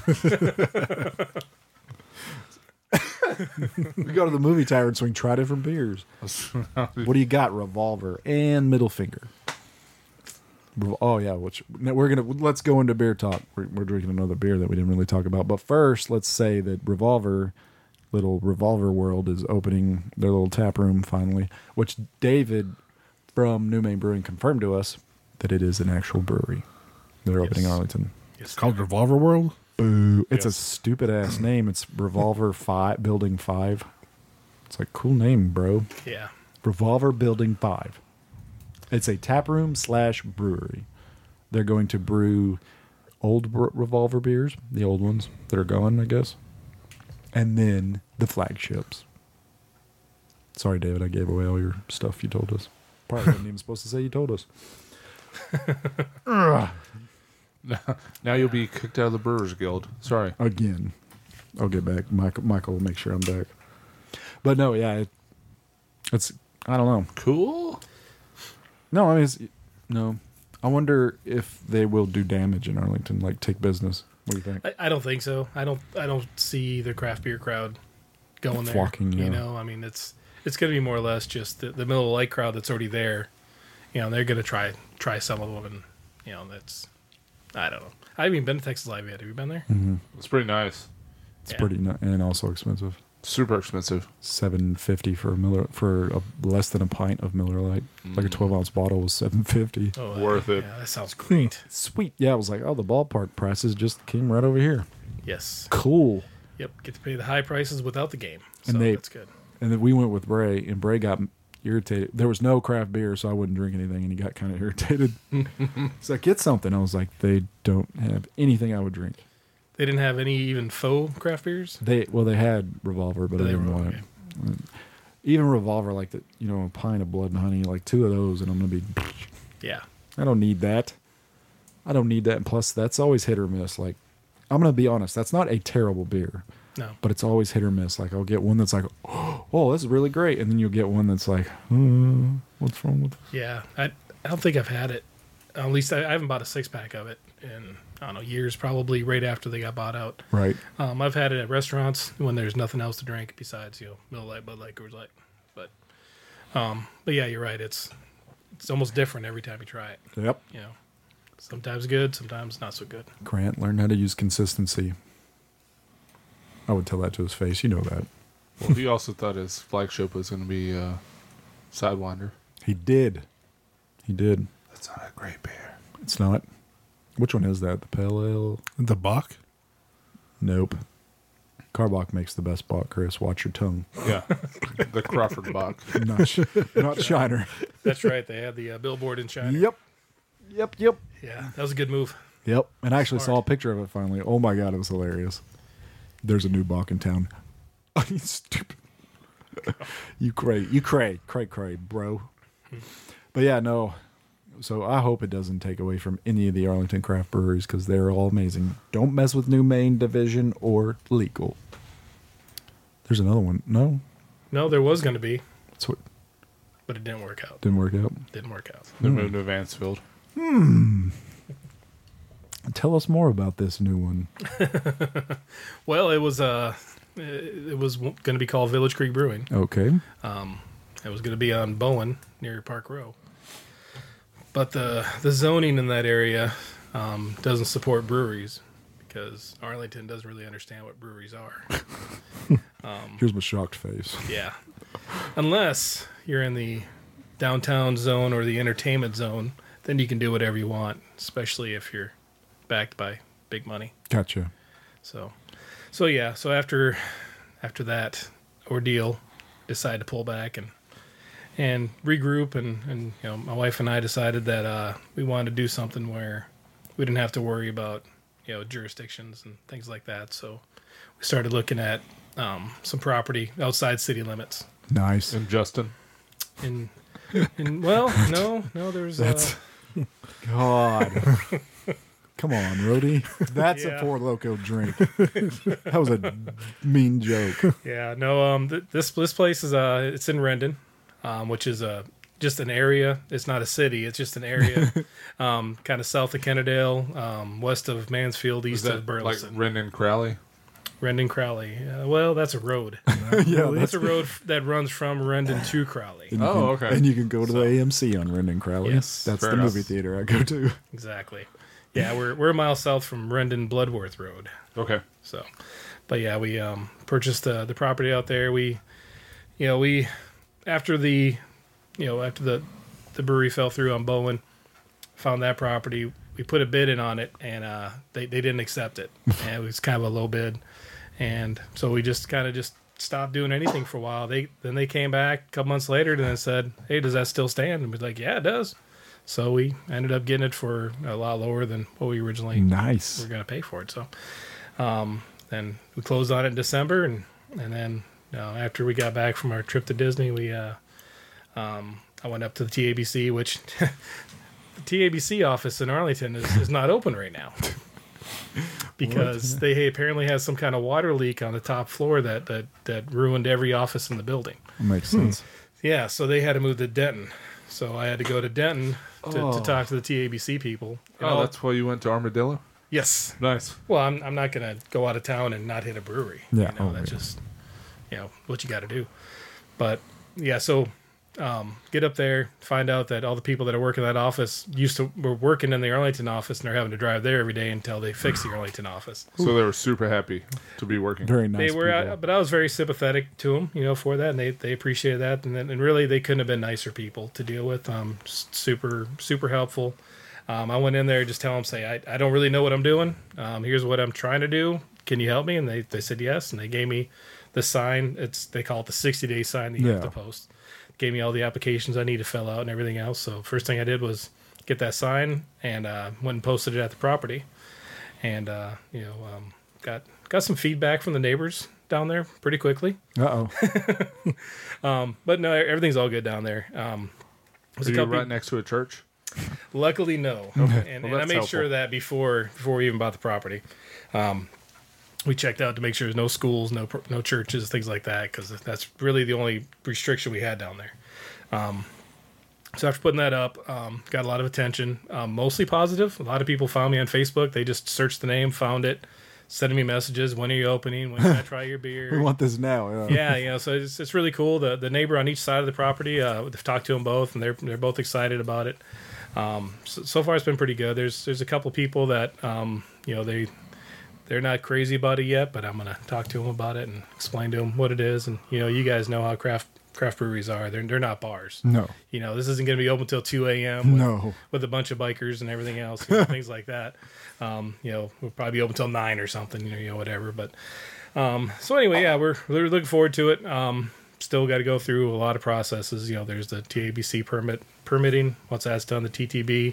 We go to the movie tower and swing try different beers. What do you got? Revolver and middle finger. Rev- Oh yeah, which now we're gonna let's go into beer talk. We're, we're drinking another beer that we didn't really talk about, but first let's say that Revolver, little Revolver World, is opening their little tap room finally, which David from New Main Brewing confirmed to us that it is an actual brewery. They're opening in Arlington. It's called Revolver World. Boo! It's a Yes. stupid ass name. It's Revolver Five Building Five. It's like cool name, bro. Yeah. Revolver Building Five. It's a tap room slash brewery. They're going to brew old br- Revolver beers, the old ones that are gone, I guess, and then the flagships. Sorry, David, I gave away all your stuff you told us. Probably wasn't even supposed to say you told us. Ugh. Now you'll be kicked out of the Brewers Guild. Sorry. Again, I'll get back. Michael, Michael will make sure I'm back. But no, yeah, it, it's I don't know. Cool. No, I mean, it's, no. I wonder if they will do damage in Arlington, like take business. What do you think? I, I don't think so. I don't. I don't see the craft beer crowd going there. Flocking, yeah. You know, I mean, it's it's going to be more or less just the, the Miller Lite crowd that's already there. You know, they're going to try try some of them, and you know, that's I don't know. I haven't even been to Texas Live yet. Have you been there? It's pretty nice. It's Yeah. pretty nu- and also expensive. Super expensive. Seven fifty for a Miller for a, less than a pint of Miller Lite. Like a twelve ounce bottle was seven fifty. Oh, uh, Worth it. Yeah, that sounds great. Sweet. Yeah, I was like, oh, the ballpark prices just came right over here. Yes. Cool. Yep. Get to pay the high prices without the game. So And they- that's good. And then we went with Bray, and Bray got irritated. There was no craft beer, so I wouldn't drink anything, and he got kind of irritated. He's like, get something. I was like, they don't have anything I would drink. They didn't have any even faux craft beers. They well, they had Revolver, but I They didn't were want okay. it. Even Revolver, like the you know, a pint of Blood and Honey, like two of those, and I'm gonna be. Yeah. I don't need that. I don't need that. And plus, that's always hit or miss. Like, I'm gonna be honest, that's not a terrible beer, No. but it's always hit or miss. Like, I'll get one that's like, oh, this is really great, and then you'll get one that's like, uh, what's wrong with this? Yeah. I I don't think I've had it. At least I, I haven't bought a six pack of it in I don't know years. Probably right after they got bought out. Right. Um, I've had it at restaurants when there's nothing else to drink besides you know Miller Lite, Bud Light, Coors Light. But um, but yeah, you're right. It's it's almost different every time you try it. Yep. You know, sometimes good, sometimes not so good. Grant, learn how to use consistency. I would tell that to his face. You know that. Well, he also thought his flagship was going to be uh, Sidewinder. He did. He did. That's not a great beer. It's not. Which one is that? The Pale Ale? The Bach. Nope. Carbach makes the best Bach, Chris. Watch your tongue. Yeah. The Crawford Bach. Not, sh- not Shiner. That's right. They had the uh, billboard in China. Yep. Yep, yep. Yeah, that was a good move. Yep. And I actually saw a Smart. picture of it finally. Oh my God, it was hilarious. There's a new Bach in town. Oh, you stupid. you cray. You cray. Cray, cray, bro. But yeah, no. So I hope it doesn't take away from any of the Arlington craft breweries because they're all amazing. Don't mess with New Main Division or Legal. There's another one. No? No, there was going to be, That's what but it didn't work out. didn't work out. Didn't work out. They moved to Vansfield. Tell us more about this new one. Well, it was uh, it it was going to be called Village Creek Brewing. Okay. Um, it was going to be on Bowen near Park Row, but the the zoning in that area um, doesn't support breweries because Arlington doesn't really understand what breweries are. Here's my shocked face. Yeah, unless you're in the downtown zone or the entertainment zone, then you can do whatever you want, especially if you're backed by big money. Gotcha. So, so yeah. So after after that ordeal, decided to pull back and and regroup, and and you know, my wife and I decided that uh, we wanted to do something where we didn't have to worry about you know jurisdictions and things like that. So we started looking at um, some property outside city limits. Nice. And Justin. And and well, no, no, there's That's- uh, God. Come on, Rody. That's Yeah. a Four Loco drink. That was a mean joke. yeah, no. Um, th- this this place is uh, it's in Rendon, um, which is a just an area. It's not a city. It's just an area, um, kind of south of Kennedale, um, west of Mansfield, Is east that of like Burleson. Rendon Crowley? Rendon Crowley. Uh, well, that's a road. yeah, That's a road f- that runs from Rendon to Crowley. And you Oh, can- okay. And you can go to the A M C on Rendon Crowley. Yes. That's Fair the enough. movie theater I go to. Exactly. Yeah, we're we're a mile south from Rendon Bloodworth Road. Okay. So, but yeah, we um, purchased the the property out there. We, you know, we after the, you know, after the the brewery fell through on Bowen, found that property. We put a bid in on it, and uh, they they didn't accept it. And it was kind of a low bid, and so we just kind of just stopped doing anything for a while. They then they came back a couple months later and then said, "Hey, does that still stand?" And we're like, "Yeah, it does." So we ended up getting it for a lot lower than what we originally Nice. were going to pay for it. So, um, then we closed on it in December, and and then you know, after we got back from our trip to Disney, we uh, um, I went up to the T A B C, which the T A B C office in Arlington is, is not open right now because they apparently had some kind of water leak on the top floor that that that ruined every office in the building. Makes sense. Yeah, so they had to move to Denton. So I had to go to Denton to, Oh. to talk to the T A B C people. And Oh, all- that's why you went to Armadillo? yes. Nice. Well, I'm I'm not gonna go out of town and not hit a brewery. Yeah, you know, oh, that's yeah. just you know what you got to do. But yeah, so um, get up there, find out that all the people that are working in that office used to were working in the Arlington office, and they're having to drive there every day until they fix the Arlington office. So they were super happy to be working. Very nice. They were, people. uh, but I was very sympathetic to them, you know, for that, and they, they appreciated that, and then, and really they couldn't have been nicer people to deal with. Um, s- super super helpful. Um, I went in there just tell them, say, I, I don't really know what I'm doing. Um, here's what I'm trying to do. Can you help me? And they, they said yes, and they gave me the sign. It's they call it the sixty day sign that you have Yeah. to post. Gave me all the applications I need to fill out and everything else. So first thing I did was get that sign and uh, went and posted it at the property, and uh, you know um, got got some feedback from the neighbors down there pretty quickly. Uh oh. But no, everything's all good down there. Um, there's Are a you couple- right next to a church? Luckily, no. And, Well, and I that's made helpful. sure that before before we even bought the property, um, we checked out to make sure there's no schools, no pr- no churches, things like that, because that's really the only restriction we had down there. Um, so after putting that up, um, got a lot of attention, um, mostly positive. A lot of people found me on Facebook. They just searched the name, found it, sending me messages. When are you opening? When can I try your beer? We want this now. Yeah. yeah, you know, so it's, it's really cool. The the neighbor on each side of the property, uh, we've talked to them both, and they're they're both excited about it. Um, so, so far, it's been pretty good. There's there's a couple people that um, you know they they're not crazy about it yet, but I'm gonna talk to them about it and explain to them what it is. And you know, you guys know how craft craft breweries are. They're they're not bars. No. You know, this isn't gonna be open till two a.m. with, No. with a bunch of bikers and everything else, you know, things like that. Um, you know, we'll probably be open till nine or something. You know, you know whatever. But um, so anyway, yeah, we're we're looking forward to it. Um, still got to go through a lot of processes. You know, there's the T A B C permit permitting. Once that's done, the T T B,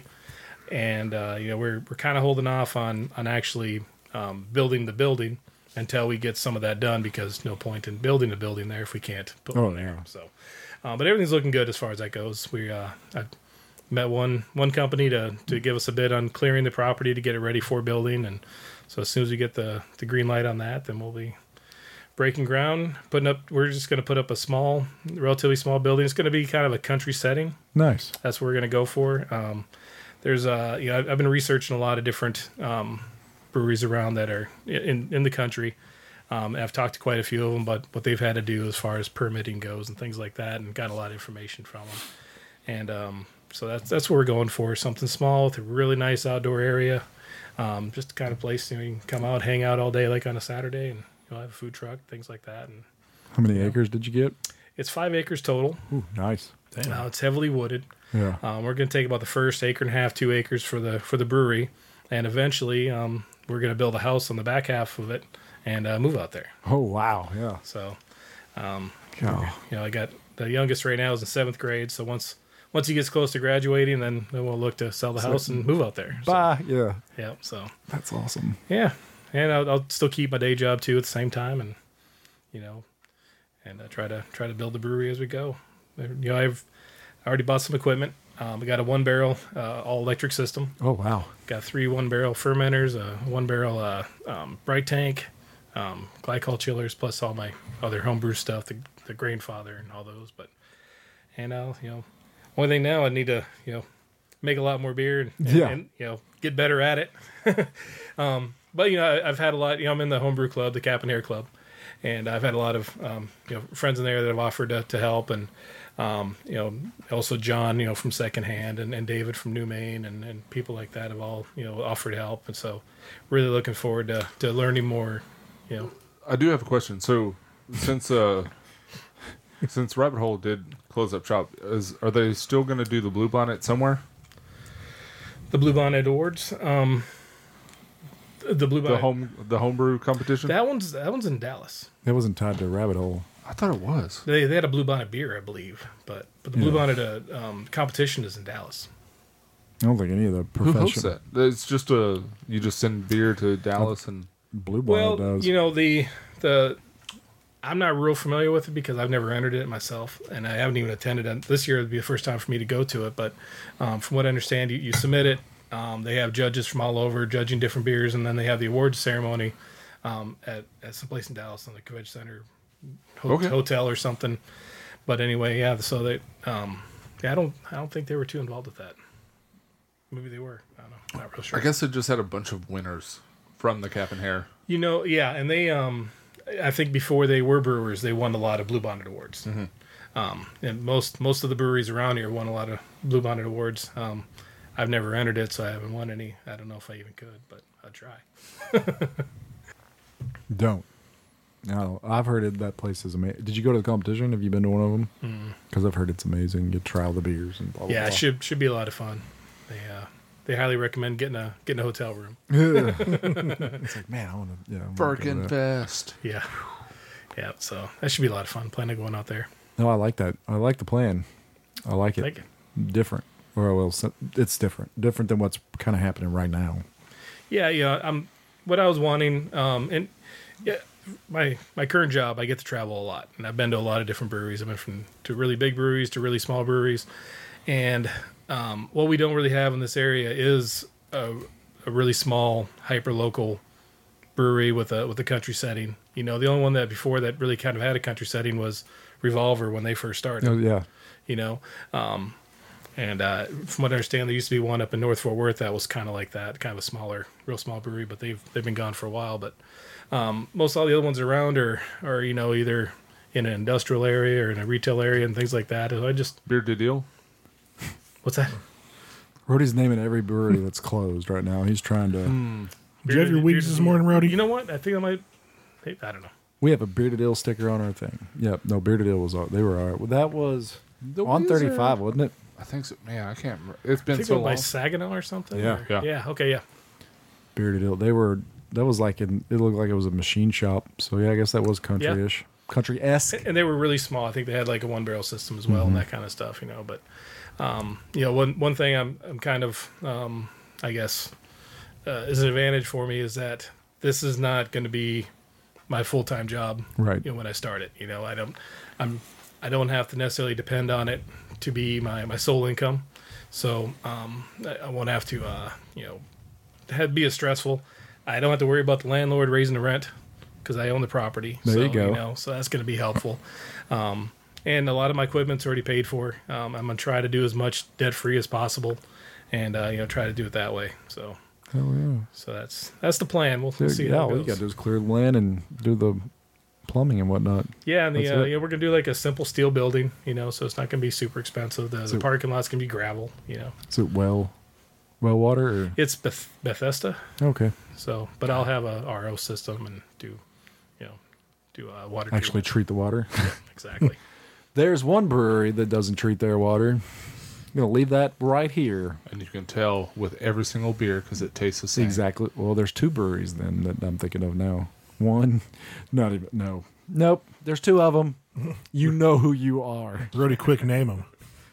and uh, you know, we're we're kind of holding off on on actually um, building the building until we get some of that done, because no point in building a building there if we can't put Oh, one there. yeah. So, uh, but everything's looking good as far as that goes. We uh, I met one one company to to give us a bid on clearing the property to get it ready for building, and so as soon as we get the the green light on that, then we'll be breaking ground, putting up. We're just going to put up a small, relatively small building. It's going to be kind of a country setting. Nice. That's what we're going to go for. Um, there's uh, you know, I've, I've been researching a lot of different um, breweries around that are in in the country. Um, and I've talked to quite a few of them about what they've had to do as far as permitting goes and things like that, and got a lot of information from them. And um, so that's that's what we're going for. Something small with a really nice outdoor area. Um, just the kind of place, you know, you can come out, hang out all day like on a Saturday, and you'll have a food truck, things like that. And How many acres did you get? it's five acres total. Ooh, nice. Uh, it's heavily wooded. Yeah. Um, we're going to take about the first acre and a half, two acres for the for the brewery, and eventually um, we're going to build a house on the back half of it and uh, move out there. Oh wow. Yeah. So, um, Cow. you know, I got the youngest right now is in seventh grade. So once once he gets close to graduating, then, then we'll look to sell the house and move out there. So, Bye. Yeah. yeah. So That's awesome. yeah, and I'll, I'll still keep my day job too at the same time, and you know, and uh, try to try to build the brewery as we go. You know, I've already bought some equipment. Um, we got a one barrel uh, all electric system. Oh wow. Got three one barrel fermenters, a one barrel uh, um, bright tank, um, glycol chillers, plus all my other homebrew stuff, the the Grainfather and all those. But and uh, you know, Only thing now, I need to, you know, make a lot more beer and, and, Yeah. and you know, get better at it. um, but you know, I, I've had a lot. You know, I'm in the homebrew club, the Cap and Hair Club, and I've had a lot of um, you know friends in there that have offered to, to help, and um, you know, also John, you know, from Secondhand, and, and David from New Maine, and, and people like that have all you know offered help, and so really looking forward to, to learning more. You know, I do have a question. So, since uh, since Rabbit Hole did close up shop, is are they still going to do the Blue Bonnet somewhere? the Blue Bonnet Awards, um, the Blue The Bonnet, home the homebrew competition? that one's that one's in Dallas. That wasn't tied to a rabbit hole. I thought it was. They they had a Blue Bonnet beer, I believe, but but the Blue Yeah. Bonnet uh, um, competition is in Dallas. I don't think any of the Who hosts professional that? It's just a you just send beer to Dallas and Blue Bonnet Well, does. you know the the I'm not real familiar with it because I've never entered it myself, and I haven't even attended it. This year would be the first time for me to go to it. But um, from what I understand, you, you submit it. Um, they have judges from all over judging different beers, and then they have the awards ceremony um, at at some place in Dallas on the Convention Center ho- Okay. hotel or something. But anyway, yeah. So they, um, yeah, I don't, I don't think they were too involved with that. Maybe they were. I don't know. Not real sure. I guess it just had a bunch of winners from the Cap and Hair. You know, yeah, and they, um, I think before they were brewers, they won a lot of Blue Bonnet awards. Um, and most most of the breweries around here won a lot of Blue Bonnet awards. Um, I've never entered it, so I haven't won any. I don't know if I even could, but I'll try. Don't. No, I've heard it. That place is amazing. Did you go to the competition? Have you been to one of them? Because I've heard it's amazing. You try all the beers and blah blah. Yeah, blah. it should should be a lot of fun. They uh, they highly recommend getting a getting a hotel room. It's like, man, I want to. Yeah, I wanna go to that. Fest. Yeah, yeah. So that should be a lot of fun. Plan on going out there. No, I like that. I like the plan. I like it. Thank you. Different. Or well, so- it's different. Different than what's kind of happening right now. Yeah, yeah. I'm what I was wanting, um, and yeah, my my current job, I get to travel a lot, and I've been to a lot of different breweries. I've been from to really big breweries to really small breweries, and um, what we don't really have in this area is a, a really small, hyper local brewery with a with a country setting. You know, the only one that before that really kind of had a country setting was Revolver when they first started. Oh, yeah. You know, um, and uh, from what I understand, there used to be one up in North Fort Worth that was kind of like that, kind of a smaller, real small brewery, but they've they've been gone for a while. But um, most all the other ones around are are you know either in an industrial area or in a retail area and things like that. And I just Beer de deal. what's that? Rhodey's naming every brewery that's closed right now. He's trying to. Did you have your wigs this morning, Rowdy? You know what? I think I might. I don't know. We have a Bearded Ill sticker on our thing. Yep. No, Bearded Ill was all, they were all right. Well, that was on Wheels thirty-five, are- wasn't it? I think so. Man, I can't remember. It's I been think so it was by long. Saginaw or something. Yeah. or- Yeah. yeah. Okay. Yeah. Bearded Ill. They were. That was like in, it looked like it was a machine shop. So yeah, I guess that was country-ish, country-esque. And they were really small. I think they had like a one barrel system as well and that kind of stuff, you know. But um, you know, one one thing I'm I'm kind of um, I guess uh, is an advantage for me is that this is not going to be my full time job, Right. You know, when I start it, you know, I don't I'm I don't have to necessarily depend on it to be my my sole income, so um, I, I won't have to uh, you know have, be as stressful. I don't have to worry about the landlord raising the rent because I own the property. There so, you go. know, so that's going to be helpful. Um, and a lot of my equipment's already paid for. Um, I'm going to try to do as much debt free as possible, and uh, you know, try to do it that way. So, Hell yeah. so that's that's the plan. We'll, we'll Dude, see yeah, how all it you goes. got to do is clear the land and do the plumbing and whatnot. Yeah, and the That's uh, it. yeah, we're gonna do like a simple steel building, you know, so it's not gonna be super expensive. The, the So- parking lot's gonna be gravel, you know. Is it well, well water? Or? It's Beth- Bethesda, Okay. so but I'll have a R O system and do, you know, do uh, water Actually treatment. treat the water. exactly. There's one brewery that doesn't treat their water. I'm going to leave that right here. And you can tell with every single beer because it tastes the same. Exactly. Well, there's two breweries then that I'm thinking of now. One, not even, no. Nope. There's two of them. You know who you are. Rowdy, quick name them.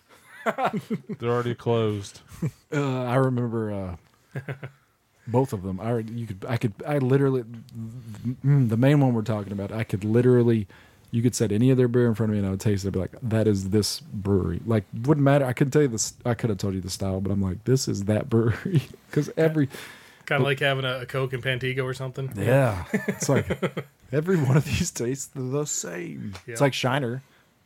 They're already closed. Uh, I remember uh, both of them. I you could I could I literally mm, the main one we're talking about. I could literally you could set any of their beer in front of me and I would taste it. I'd be like, that is this brewery. Like wouldn't matter. I couldn't tell you this. I could have told you the style, but I'm like, this is that brewery because every Kind of like having a, a Coke in Pantego or something. yeah, it's like every one of these tastes the same. Yeah. It's like Shiner.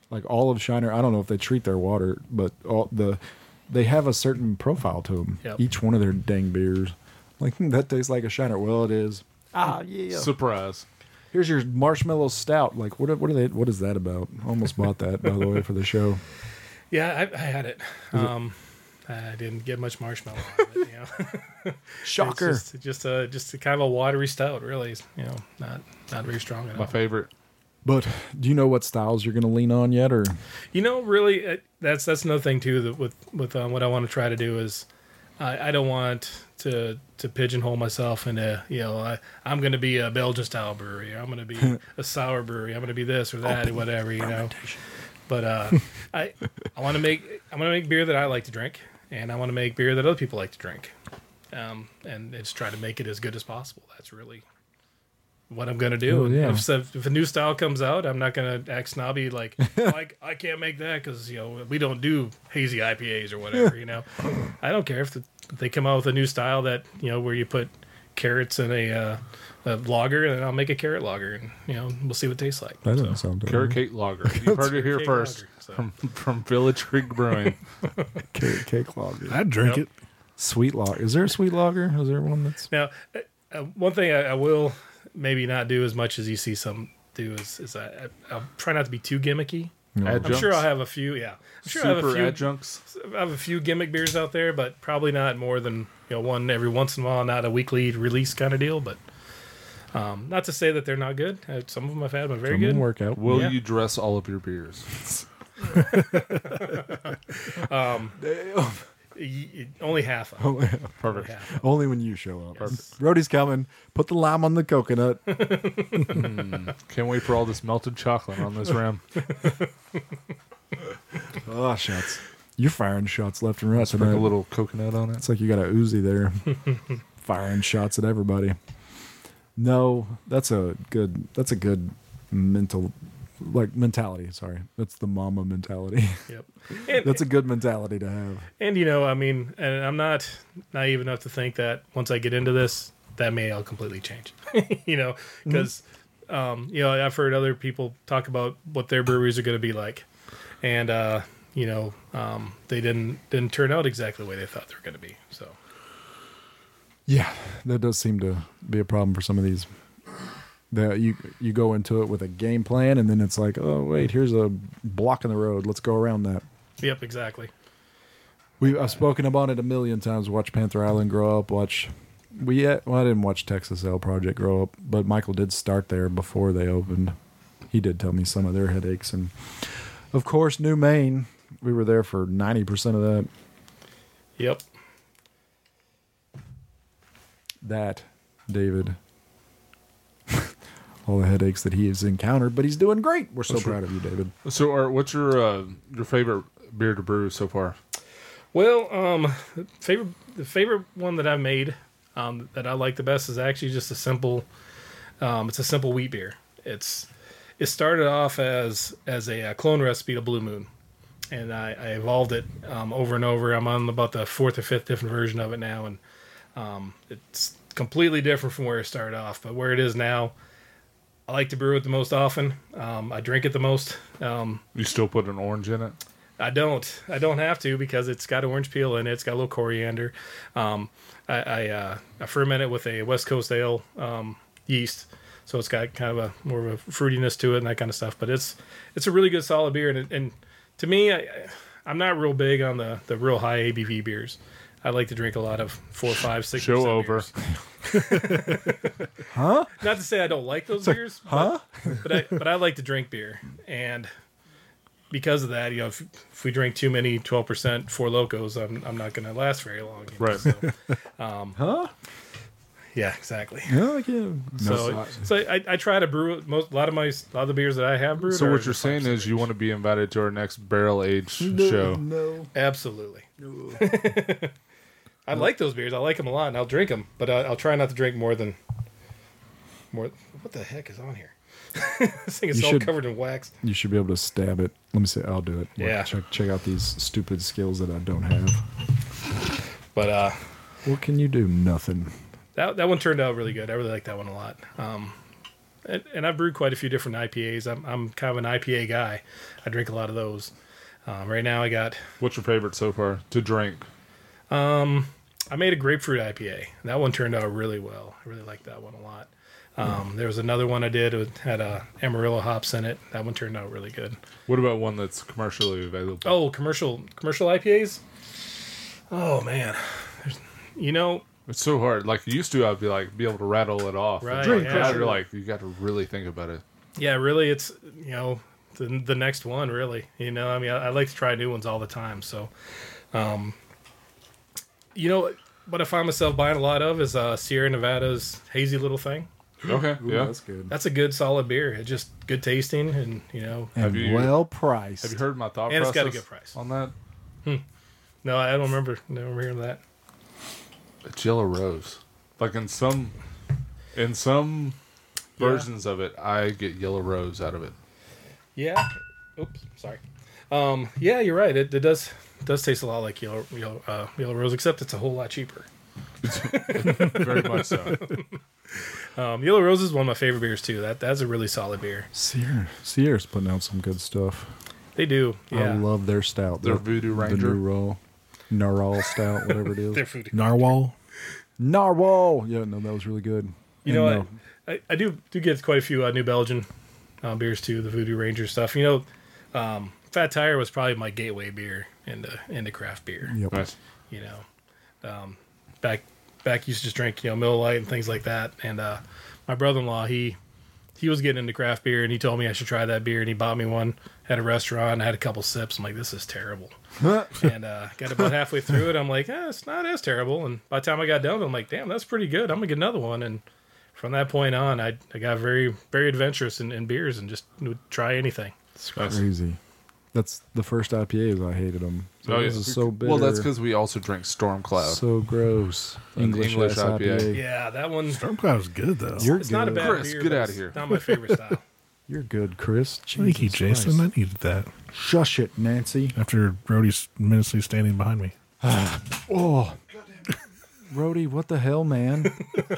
Like all of Shiner, I don't know if they treat their water, but all the they have a certain profile to them. Yep. Each one of their dang beers, like "Hmm, that tastes like a Shiner. Well, it is. Ah, yeah. Surprise. Here's your marshmallow stout. Like what? What are they? What is that about? Almost bought that by the way for the show. Yeah, I, I had it. Um, I didn't get much marshmallow out of it. You know? Shocker. It's just, just a just a kind of a watery stout, really. You know, not not very strong at My all. favorite. But do you know what styles you're going to lean on yet, or You know, really, uh, that's that's another thing too. That with with um, what I want to try to do is, I, I don't want to to pigeonhole myself into you know I, I'm going to be a Belgian style brewery. Or I'm going to be a sour brewery. I'm going to be this or that or whatever. You know, but uh, I I want to make I want to make beer that I like to drink, and I want to make beer that other people like to drink, um, and just try to make it as good as possible. That's really what I'm gonna do. Oh, yeah. If, if a new style comes out, I'm not gonna act snobby like like I can't make that because you know we don't do hazy I P As or whatever. You know, I don't care if, the, if they come out with a new style that you know where you put carrots in a, uh, a lager, and I'll make a carrot lager, and you know we'll see what it tastes like. that So, doesn't sound Carrot Cake Lager. You heard it here Cake first lager, so. from from Village Creek Brewing. cake, cake lager? I'd drink Yep. it. Sweet lager. Is there a sweet lager? Is there one that's Now, uh, uh, one thing I, I will maybe not do as much as you see some do is, is I, I, I'll try not to be too gimmicky. I'm Adjuncts. sure I'll have a few. Yeah, I'm sure I have Super a few. adjuncts. I have a few gimmick beers out there, but probably not more than you know one every once in a while. Not a weekly release kind of deal, but um, not to say that they're not good. Uh, some of them I've had them very some good. work out? Will Yeah. you dress all of your beers? Y- y- only half of them. Perfect. Only half. Only when you show up. Yes. Brody's coming. Put the lime on the coconut. Can't wait for all this melted chocolate on this rim. Oh, shots. You're firing shots left and right Sprinkle tonight. a little coconut on it. It's like you got a Uzi there. Firing shots at everybody. No, that's a good that's a good mental like mentality, sorry. That's the mama mentality. Yep. And, That's a good mentality to have. and you know, I mean, and I'm not naive enough to think that once I get into this, that may all completely change. you know, because um, you know I've heard other people talk about what their breweries are going to be like, and uh, you know um, they didn't didn't turn out exactly the way they thought they were going to be. So Yeah, that does seem to be a problem for some of these. That you you go into it with a game plan, and then it's like, oh wait, here's a block in the road. Let's go around that. yep, exactly. We I've spoken about it a million times. Watch Panther Island grow up. Watch we well, I didn't watch Texas Ale Project grow up, but Michael did start there before they opened. He did tell me some of their headaches, and of course, New Maine. We were there for ninety percent of that. Yep. That David. All the headaches that he has encountered, but he's doing great. We're so That's right. proud of you, David. So, Art, what's your uh, your favorite beer to brew so far? Well, um, the favorite the favorite one that I made um, that I like the best is actually just a simple. Um, it's a simple wheat beer. It's it started off as as a, uh clone recipe to Blue Moon, and I, I evolved it um, over and over. I'm on about the fourth or fifth different version of it now, and um, it's completely different from where it started off. But where it is now, I like to brew it the most often. Um, I drink it the most. Um, You still put an orange in it? I don't. I don't have to because it's got orange peel in it. It's got a little coriander. Um, I I, uh, I ferment it with a West Coast ale um, yeast, so it's got kind of a more of a fruitiness to it and that kind of stuff. But it's it's a really good solid beer. And, it, and to me, I, I'm not real big on the, the real high A B V beers. I like to drink a lot of four, five, six. Show over. Huh? Not to say I don't like those beers, Huh? but, but I but I like to drink beer, and because of that, you know, if, if we drink too many twelve percent Four Locos, I'm I'm not going to last very long. You know? Right. So, um, Huh? yeah, exactly. No, I can't. So, so I, I try to brew most a lot of my a lot of the beers that I have brewed. So are what you're the saying five is you want to be invited to our next barrel age show. No. absolutely. I like those beers. I like them a lot, and I'll drink them. But I, I'll try not to drink more than more. What the heck is on here? This thing is You all should- covered in wax. You should be able to stab it. Let me see. I'll do it. Yeah. Check check out these stupid skills that I don't have. But uh, What can you do? Nothing. that that one turned out really good. I really like that one a lot. Um, and, and I've brewed quite a few different I P As. I'm I'm kind of an I P A guy. I drink a lot of those. Um, right now, I got What's your favorite so far to drink? I made a grapefruit I P A. That one turned out really well. I really liked that one a lot. Um, there was another one I did. It had uh, Amarillo hops in it. That one turned out really good. What about one that's commercially available? Oh, commercial commercial I P As. Oh man, There's, you know, It's so hard. Like you used to, I'd be like be able to rattle it off. Right, And Drink now yeah. you're like you got to really think about it. yeah, really, it's you know the the next one really. You know, I mean, I, I like to try new ones all the time. So, um, you know, what I find myself buying a lot of is uh, Sierra Nevada's Hazy Little Thing. Okay, Ooh, yeah. that's good. That's a good solid beer. It's just good tasting, and you know, And Have you- well priced. Have you heard my thought And it's process got a good price. on that? no, I don't remember never hearing that. It's Yellow Rose. Like in some, in some Yeah. versions of it, I get Yellow Rose out of it. Yeah. Oops. Sorry. Um, yeah, you're right. It, it does it does taste a lot like yellow yellow, uh, yellow rose, except it's a whole lot cheaper. Very much so. Um, yellow rose is one of my favorite beers too. That that's a really solid beer. Sierra. Sierra's putting out some good stuff. They do. I Yeah. love their stout. Their The- Voodoo The Ranger. new raw. Narwhal stout, whatever it is. Their food. Narwhal. Narwhal. Yeah, no, that was really good. You know, And, I, I, I do do get quite a few uh, New Belgian uh, beers too. The Voodoo Ranger stuff. You know, um, Fat Tire was probably my gateway beer into into craft beer. uh, yep. Nice. You know, um, back back used to just drink you know Miller Lite and things like that. And uh, my brother-in-law he he was getting into craft beer and he told me I should try that beer and he bought me one at a restaurant. I had a couple sips. I'm like, this is terrible. and uh, got about halfway through it. I'm like, eh, it's not as terrible. And by the time I got done, I'm like, damn, that's pretty good. I'm gonna get another one. And from that point on, I I got very very adventurous in, in beers and just would try anything. It's Nice. crazy. That's the first I P As I hated them. So Oh, this yeah. is so bitter. Well, that's because we also drink Stormcloud. so gross. An English, English ass I P A. I P A. Yeah, that one. Stormcloud is good though. You're It's good. not a bad Chris, beer. get but outta it's here. Not my favorite style. You're good, Chris. Thank you, Jesus Jason. Christ. I needed that Shush it, Nancy. after Brody's menacingly standing behind me. Oh, Rhodey, what the hell, man?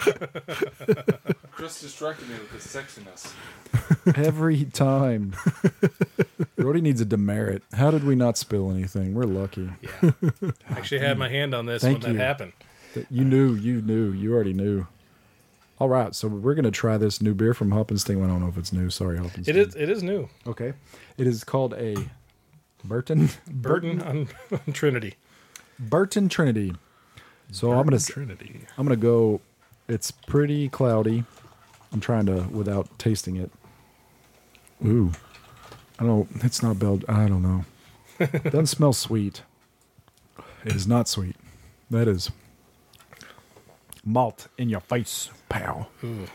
Chris distracted me with his sexiness. Every time. Rhodey needs a demerit. How did we not spill anything? We're lucky. Yeah. I actually had my hand on this Thank when you. that happened. That You knew, you knew, you already knew. All right, so we're gonna try this new beer from Hoppenstein. I don't know if it's new. Sorry, Hoppenstein. It is it is new. Okay. It is called a Burton Burton on, on Trinity. Burton Trinity. So I'm gonna s- Trinity. I'm gonna go. It's pretty cloudy. I'm trying to without tasting it. Ooh, I don't. It's not Bel. I don't know. Doesn't smell sweet. It is not sweet. That is malt in your face, pal.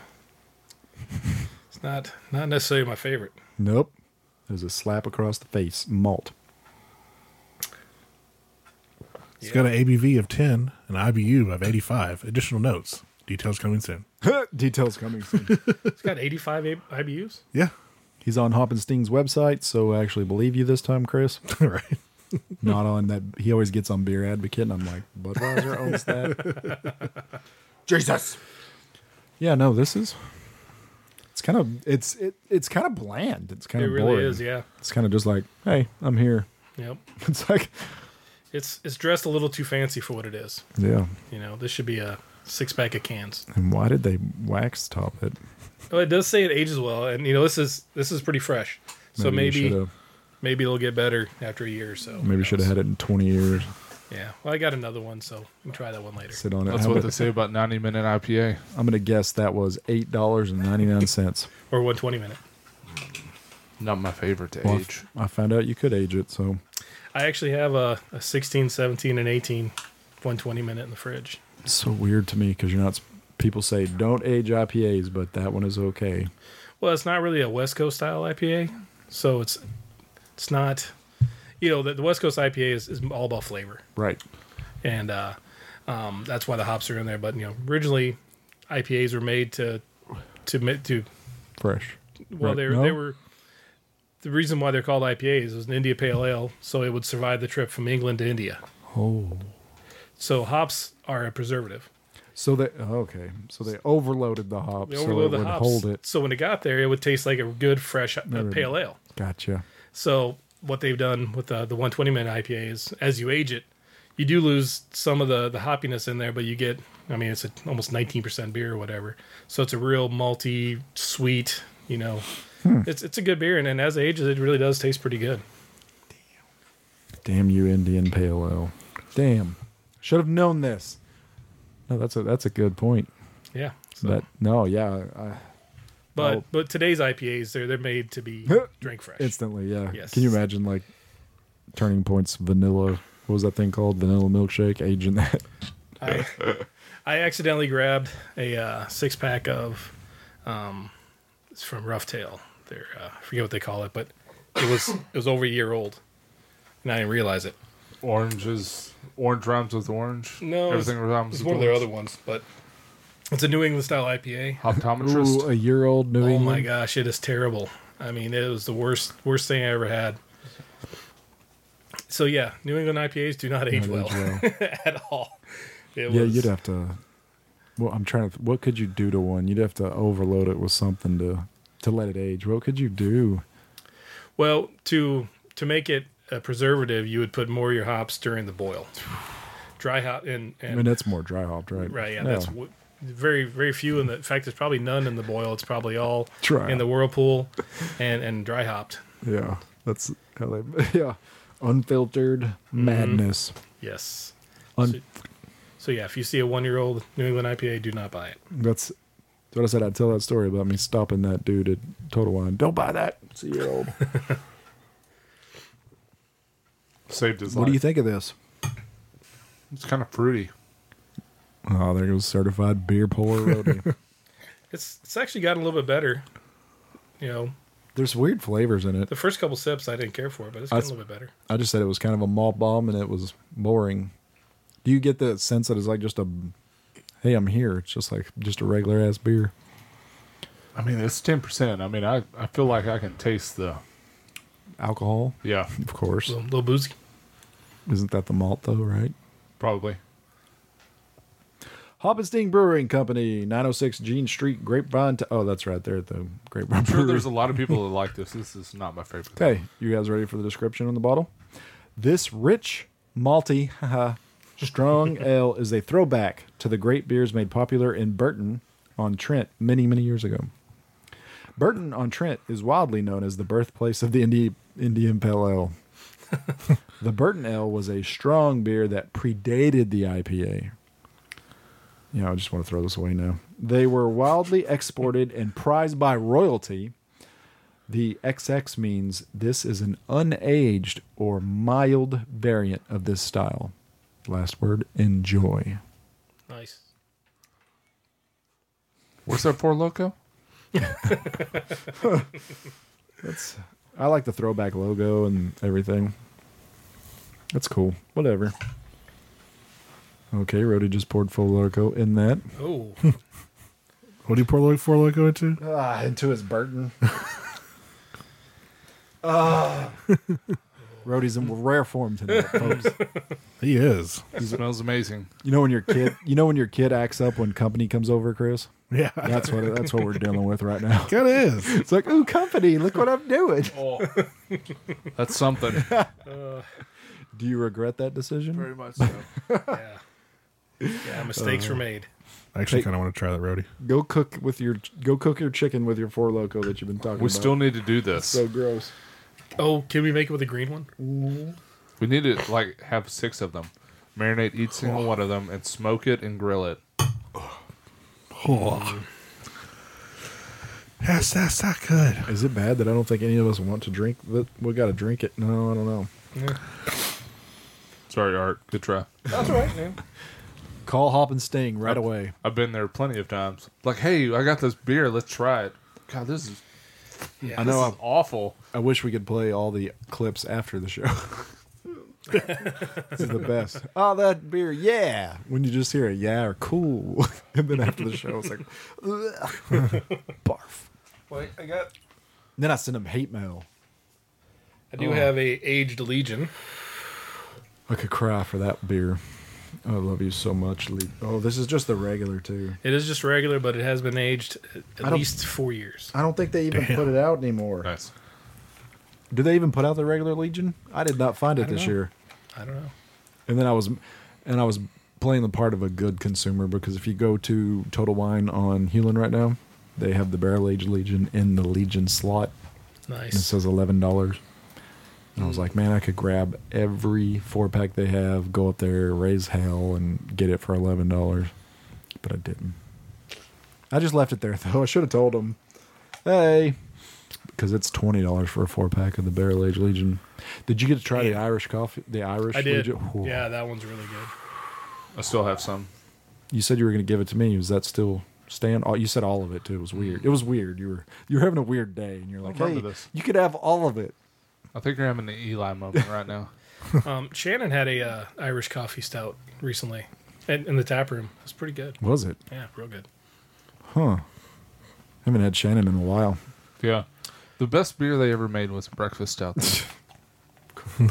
It's not not necessarily my favorite. Nope. There's a slap across the face. Malt. It's got an A B V of ten, an I B U of eighty-five. Additional notes. Details coming soon. Details coming soon. It's got eighty-five A- I B Us. Yeah. He's on Hoppenstein's website, so I actually believe you this time, Chris. right. Not on that. He always gets on Beer Advocate, and I'm like, Budweiser owns that. Jesus. Yeah, no, this is. It's kind of it's it, it's kind of bland. It's kind It of really boring. is, yeah. It's kind of just like, hey, I'm here. Yep. It's like, It's it's dressed a little too fancy for what it is. yeah. You know, this should be a six pack of cans. And why did they wax top it? Oh, it does say it ages well, and you know this is this is pretty fresh. So maybe should have maybe it'll get better after a year or so. maybe should have had it in twenty years. Yeah. Well, I got another one, so we can try that one later. Sit on it. That's How what about- they say about ninety minute I P A. I'm gonna guess that was eight dollars and ninety nine cents. Or one twenty minute. Not my favorite to Well, age. I found out you could age it, so I actually have a, a sixteen, seventeen, and eighteen one twenty minute in the fridge. it's so weird to me because you're not. People say don't age I P As, but that one is okay. Well, it's not really a West Coast style I P A, so it's it's not. You know, the, the West Coast I P A is, is all about flavor, Right. and uh, um, that's why the hops are in there. But you know, originally I P As were made to to ma- to Fresh. well, Right. they No? they were. The reason why they're called I P As is an India Pale Ale, so it would survive the trip from England to India. Oh. So hops are a preservative. So they oh, okay. So they overloaded the hops They so overload it the would hops. hold it. So when it got there, it would taste like a good fresh uh, Never- pale ale. Gotcha. So what they've done with the the one twenty minute I P A is, as you age it, you do lose some of the the hoppiness in there, but you get, I mean, it's a, almost nineteen percent beer or whatever. So it's a real malty, sweet, you know, Hmm. it's it's a good beer, and, and as it ages, it really does taste pretty good. Damn you, Indian Pale Ale. Damn. Should have known this. No, that's a that's a good point. Yeah. So, That no, yeah, I, but oh. but today's I P As, they're they're made to be drink fresh. instantly, yeah. Yes. Can you imagine like Turning Point's vanilla? What was that thing called? Vanilla milkshake. Aging that. I, I accidentally grabbed a uh, six pack of, um, it's from Rough Tail. They're uh, I forget what they call it, but it was it was over a year old, and I didn't realize it. Oranges, orange rhymes with orange. No, everything rhymes It's with one of their orange. other ones, but it's a New England style I P A. Optometrist. Ooh, a year old New Oh England. my gosh, it is terrible. I mean, it was the worst worst thing I ever had. So yeah, New England I P As do not age Not well age at all. It Yeah, was, you'd have to. Well, I'm trying to. What could you do to one? You'd have to overload it with something to to let it age. What could you do? Well, to to make it a preservative, you would put more of your hops during the boil. Dry hop and, I and mean, that's more dry hopped, right? right, yeah, that's w- very very few in the in fact there's probably none in the boil. It's probably all Dry in the hop. whirlpool and and dry hopped. Yeah, that's how they. Yeah, unfiltered madness. Yes. Un- so, so yeah, if you see a one year old New England I P A, do not buy it. That's, that's what I said. I'd tell that story about me stopping that dude at Total Wine. Don't buy that. It's a year old. Saved his What life. do you think of this? It's kind of fruity. Oh, there goes certified beer pour roadie. It's it's actually gotten a little bit better. You know, There's weird flavors in it. the first couple sips I didn't care for, but it's I- gotten a little bit better. I just said it was kind of a malt bomb and it was boring. Do you get the sense that it's like just a, hey, I'm here. It's just like just a regular ass beer. I mean, it's ten percent. I mean, I, I feel like I can taste the, Alcohol, yeah, of course. A little, little boozy. Isn't that the malt though, right? probably. Hoppenstein Brewing Company, nine oh six Jean Street, Grapevine. T- oh, that's right there at the Grapevine. I'm sure Brewery. there's a lot of people that like this. This is not my favorite. Okay, you guys ready for the description on the bottle? This rich, malty, haha, strong ale is a throwback to the great beers made popular in Burton on Trent many, many years ago. Burton on Trent is wildly known as the birthplace of the Indi- Indian Pale Ale. The Burton Ale was a strong beer that predated the I P A. You know, I just want to throw this away now. They were wildly exported and prized by royalty. The X X means this is an unaged or mild variant of this style. Last word, enjoy. Nice. Where's that for, Loco? That's I like the throwback logo and everything. That's cool. Whatever. Okay, Rody just poured full loco in that. Oh, What do you pour like four loco into? Ah, into his Burton. Ah. Rody's in rare form tonight, folks. He is. It smells amazing. You know when your kid, you know when your kid acts up when company comes over, Chris. Yeah. That's what that's what we're dealing with right now. Kind of is. It's like, ooh, company, look what I'm doing. Oh, that's something. Do you regret that decision? Very much so. yeah. Yeah, mistakes were made. I actually Hey. kind of want to try that, Rody. Go cook with your go cook your chicken with your four loco that you've been talking We about. still need to do this. so gross. Oh, can we make it with a green one? We need to like have six of them, marinate each single one of them, and smoke it and grill it. Oh. Yes, that's not good. Is it bad that I don't think any of us want to drink? But we got to drink it. No, I don't know. Sorry, Art. Good try. That's all right, man. Call Hop and Sting right away. I've been there plenty of times. Like, hey, I got this beer. Let's try it. God, this is Yeah, I this know. is awful. I wish we could play all the clips after the show. This is the best. Oh, that beer, yeah. When you just hear a yeah or cool, and then after the show, it's like, ugh. Barf. Wait, I got. Then I send them hate mail. I do have a aged Legion. I could cry for that beer. I love you so much, Lee. Oh, this is just the regular too. It is just regular, but it has been aged I at don't- least four years. I don't think they even Damn. put it out anymore. Nice. Do they even put out the regular Legion? I did not find I it don't this know. year. I don't know. And then I was, and I was playing the part of a good consumer because if you go to Total Wine on Hewlin right now, they have the Barrel Age Legion in the Legion slot. And it Nice. says eleven dollars. And I was like, man, I could grab every four pack they have, go up there, raise hell, and get it for eleven dollars. But I didn't. I just left it there though. I should have told them, hey, because it's twenty dollars for a four pack of the Barrel Age Legion. Did you get to try the Irish coffee? The Irish I did. Legion? Whew. Yeah, that one's really good. I still have some. You said you were going to give it to me. Was that still stand? Oh, you said all of it too. It was weird. It was weird. You were you were having a weird day, and you're like, remember hey, this. you could have all of it. I think you're having an Eli moment right now. Um, Shannon had a uh, Irish coffee stout recently in, in the tap room. It was pretty good. Was it? Yeah, real good. Huh. Haven't had Shannon in a while. Yeah. The best beer they ever made was breakfast stout. though.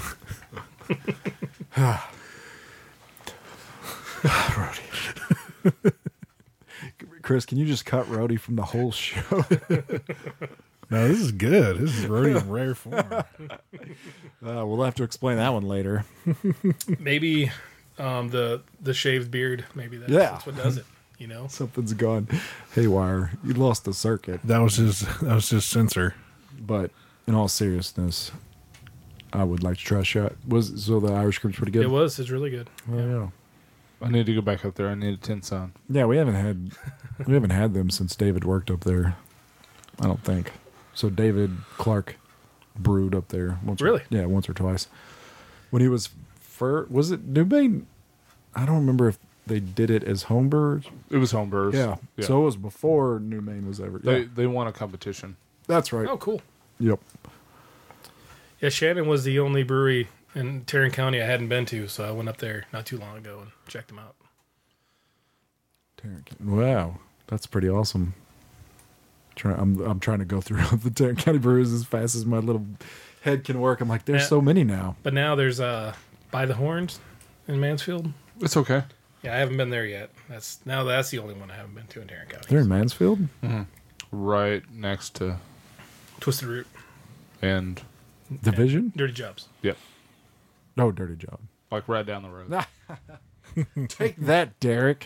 Chris, can you just cut Rhodey from the whole show? No, this is good. This is Rhodey in rare form. Uh, we'll have to explain that one later. Maybe um, the the shaved beard. Maybe that's, Yeah. that's what does it. You know. Something's gone haywire. You lost the circuit. That was his. That was his censor. But in all seriousness, I would like to try a shot. Was so the Irish cream's pretty good. It was. It's really good. Oh, yeah. I need to go back up there. I need a tin sign. Yeah, we haven't had we haven't had them since David worked up there. I don't think. So David Clark brewed up there once. or- Really? yeah, once or twice. When he was fur, was it New Maine? I don't remember if they did it as home brewers. It was homebrewers. Yeah. yeah. So it was before New Maine was ever. they Yeah, they won a competition. that's right. Oh, cool. Yep. Yeah, Shannon was the only brewery in Tarrant County I hadn't been to, so I went up there not too long ago and checked them out. Tarrant County. Wow, that's pretty awesome. Try, I'm I'm trying to go through the Tarrant County breweries as fast as my little head can work. I'm like, there's Yeah. so many now. But now there's uh, By the Horns in Mansfield. It's okay. Yeah, I haven't been there yet. That's now that's the only one I haven't been to in Tarrant County. They're in Mansfield. Right next to Twisted Root, and Division. Dirty Jobs. yep, No, dirty job. like right down the road. Take that, Derek.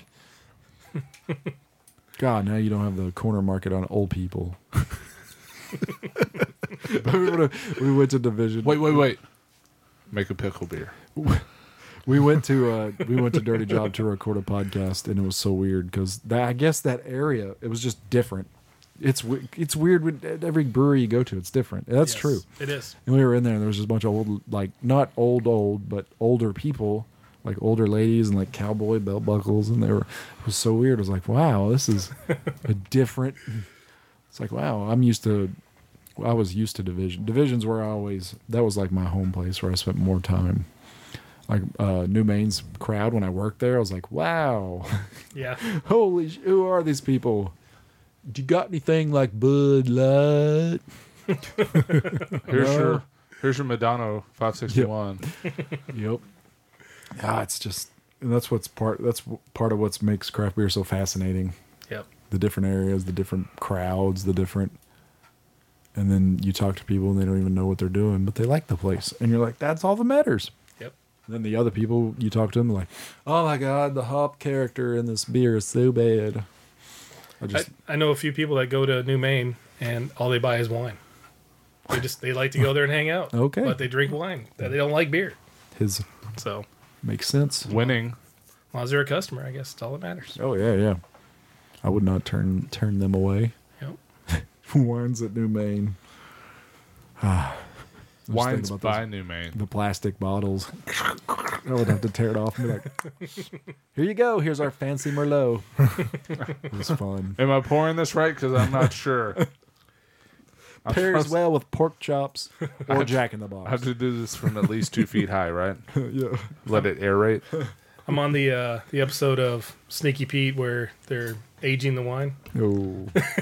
God, now you don't have the corner market on old people. But we, would've- we went to Division. Wait, wait, wait. Make a pickle beer. We went to uh, we went to Dirty Job to record a podcast, and it was so weird because I guess that area it was just different. It's we- it's weird with every brewery you go to. It's different. That's Yes, true. It is. And we were in there, and there was just a bunch of old, like not old old, but older people, like older ladies and like cowboy belt buckles, and they were. It was so weird. I was like, wow, this is a different. It's like, wow, I'm used to. I was used to Division. Divisions where I always that was like my home place where I spent more time. Like uh, New Maine's crowd when I worked there, I was like, wow, Yeah. holy, sh- who are these people? Do you got anything like Bud Light? Here's No. your here's your Madonna five sixty-one. Yep. Yeah, it's just and that's what's part. That's w- part of what makes craft beer so fascinating. Yep. The different areas, the different crowds, the different. And then you talk to people and they don't even know what they're doing, but they like the place, and you're like, that's all that matters. Yep. And then the other people you talk to them like, oh my god, the hop character in this beer is so bad. I I, just I know a few people that go to New Maine and all they buy is wine. They just they like to go there and hang out. Okay. But they drink wine. They don't like beer. his So makes sense. Winning. as long as they're a customer, I guess it's all that matters. Oh yeah, yeah. I would not turn turn them away. Yep. Wines at New Maine. Ah, I was Wines thinking about by those- New Maine. the plastic bottles. I would have to tear it off and be like, "Here you go. Here's our fancy Merlot." It was fun. Am I pouring this right? Because I'm not sure. I'm Pairs supposed- well with pork chops or Jack in the I have Box. to do this from at least two feet high, right? Yeah. Let it aerate. I'm on the uh, the episode of Sneaky Pete where they're aging the wine. Oh,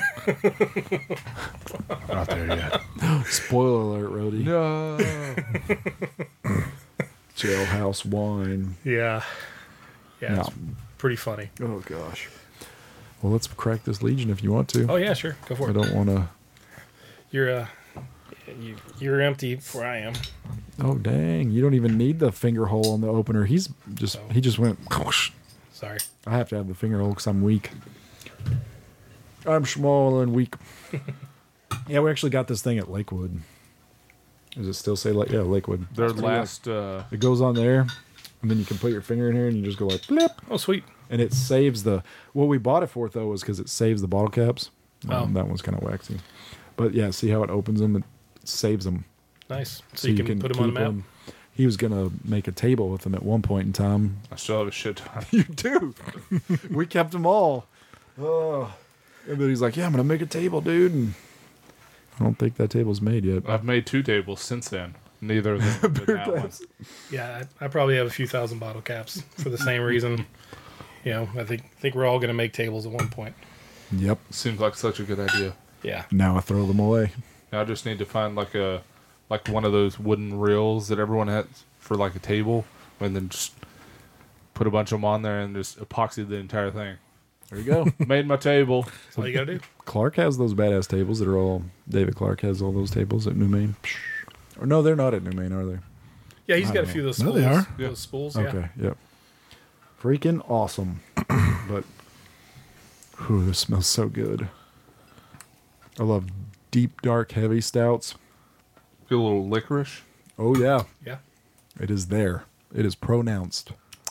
Not there yet. spoiler alert, Rhodey. No. Jailhouse wine. Yeah. Yeah, it's No. pretty funny. Oh gosh. Well, let's crack this Legion if you want to. Oh yeah, sure, go for I it. don't want to. You're uh, you, you're empty before I am. Oh dang! You don't even need the finger hole on the opener. He's just Oh. he just went. Sorry. I have to have the finger hole because I'm weak. I'm small and weak. Yeah, we actually got this thing at Lakewood. Does it still say like yeah Lakewood? Their It's pretty last, uh, like- it goes on there, and then you can put your finger in here and you just go like blip, Oh sweet. and it saves the. What we bought it for though was because it saves the bottle caps. Oh. Um, that one's kind of waxy, but yeah, see how it opens them? It saves them. Nice. So, you, can, put them on the keep map. 'em. He was gonna make a table with them at one point in time. I still have a shit ton. You do. We kept them all. Oh. And then he's like, "Yeah, I'm gonna make a table, dude." And I don't think that table's made yet. I've made two tables since then. Neither of them have been that one. Yeah, I, I probably have a few thousand bottle caps for the same reason. You know, I think think we're all going to make tables at one point. Yep. Seems like such a good idea. Yeah. Now I throw them away. Now I just need to find like a like one of those wooden reels that everyone has for like a table, and then just put a bunch of them on there and just epoxy the entire thing. There you go. Made my table. That's all you got to do. Clark has those badass tables that are all. David Clark has all those tables at New Maine. Or no, they're not at New Maine, are they? Yeah, he's I got a don't few of those No, spools. they are. Yeah. Those spools, yeah. Okay. Yep. Freaking awesome. But, whew, this smells so good. I love deep, dark, heavy stouts. Get a little licorice. Oh yeah, Yeah. it is there. It is pronounced.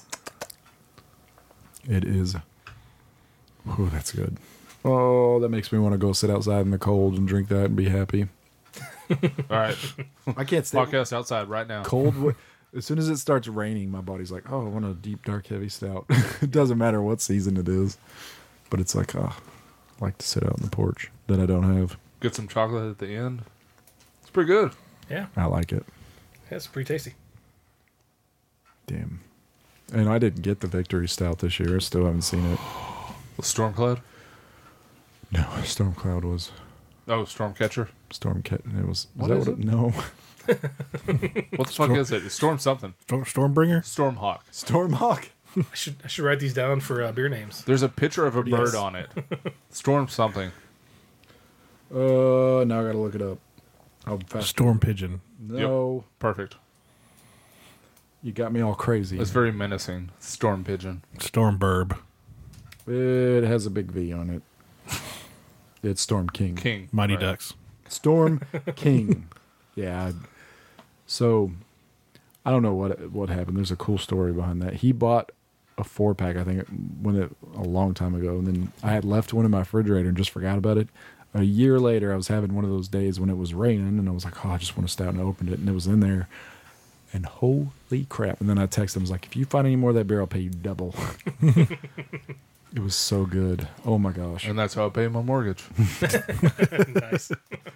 It is. Oh, that's good. Oh, that makes me want to go sit outside in the cold and drink that and be happy. All right, I can't stay podcast outside right now. cold. wa- As soon as it starts raining, my body's like, "Oh, I want a deep, dark, heavy stout." It doesn't matter what season it is, but it's like, oh, I like to sit out on the porch that I don't have. Get some chocolate at the end. It's pretty good. Yeah. I like it. Yeah, it's pretty tasty. Damn. And I didn't get the Victory Stout this year. I still haven't seen it. The storm cloud. No, Stormcloud was Oh, storm catcher. Stormcat. It was. What that is what it? No, What the fuck is it? It's storm something. Storm, Stormbringer? Stormhawk. Stormhawk. I should I should write these down for uh, beer names. There's a picture of a Yes. bird on it. Storm something. Uh, now I gotta look it up. I'll fast. Storm Pigeon. No, Perfect. you got me all crazy. It's very menacing. Storm pigeon. Storm Burb. It has a big V on it. It's Storm King. King. Mighty Right. Ducks. Storm King. Yeah. I- So, I don't know what what happened. There's a cool story behind that. He bought a four pack, I think, when it a long time ago, and then I had left one in my refrigerator and just forgot about it. A year later, I was having one of those days when it was raining, and I was like, "Oh, I just want to stout," and I opened it, and it was in there. And holy crap! And then I texted him, I was like, "If you find any more of that beer, I'll pay you double." It was so good. Oh my gosh! And that's how I pay my mortgage. Nice.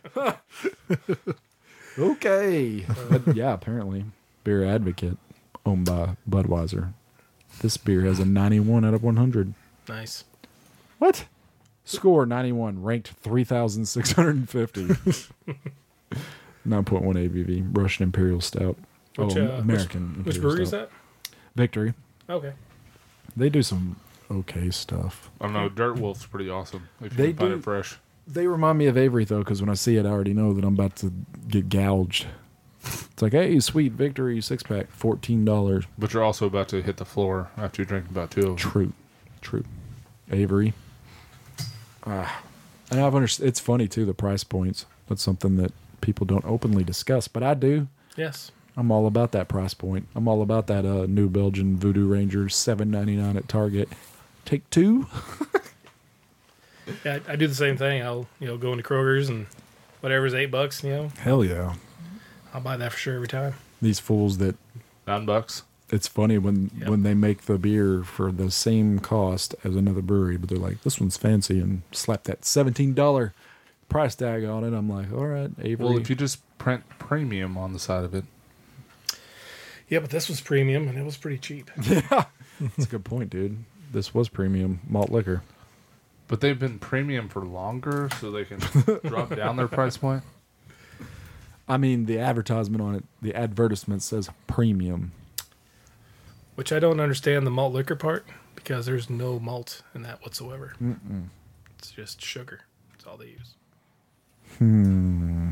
Okay. But yeah, apparently, Beer Advocate, owned by Budweiser. This beer has a ninety-one out of one hundred. Nice. What? Score ninety-one, ranked three thousand six hundred fifty. nine point one A B V, Russian Imperial Stout. Which, oh, uh, American Which Imperial brewery is Stout. that? Victory. Okay. They do some okay stuff. I don't know. Dirt Wolf's pretty awesome. If you They can find do- it fresh. They remind me of Avery, though, because when I see it, I already know that I'm about to get gouged. It's like, hey, sweet Victory six-pack, fourteen dollars. But you're also about to hit the floor after you drink about two of them. True. True. Avery. Ah. And I've understood. It's funny, too, the price points. That's something that people don't openly discuss, but I do. Yes. I'm all about that price point. I'm all about that uh, New Belgian Voodoo Rangers, seven ninety-nine at Target. Take two. Yeah, I, I do the same thing. I'll you know go into Kroger's and whatever's eight bucks, you know, Hell yeah. I'll buy that for sure every time. These fools that Nine bucks. it's funny when Yep. when they make the beer for the same cost as another brewery, but they're like, this one's fancy, and slap that seventeen dollars price tag on it. I'm like, all right, Avery. Well, if you just print premium on the side of it. Yeah, but this was premium and it was pretty cheap. Yeah, that's a good point, dude. This was premium malt liquor. But they've been premium for longer, so they can drop down their price point. I mean, the advertisement on it, the advertisement says premium. which I don't understand the malt liquor part because there's no malt in that whatsoever. Mm-mm. It's just sugar. That's all they use. Hmm.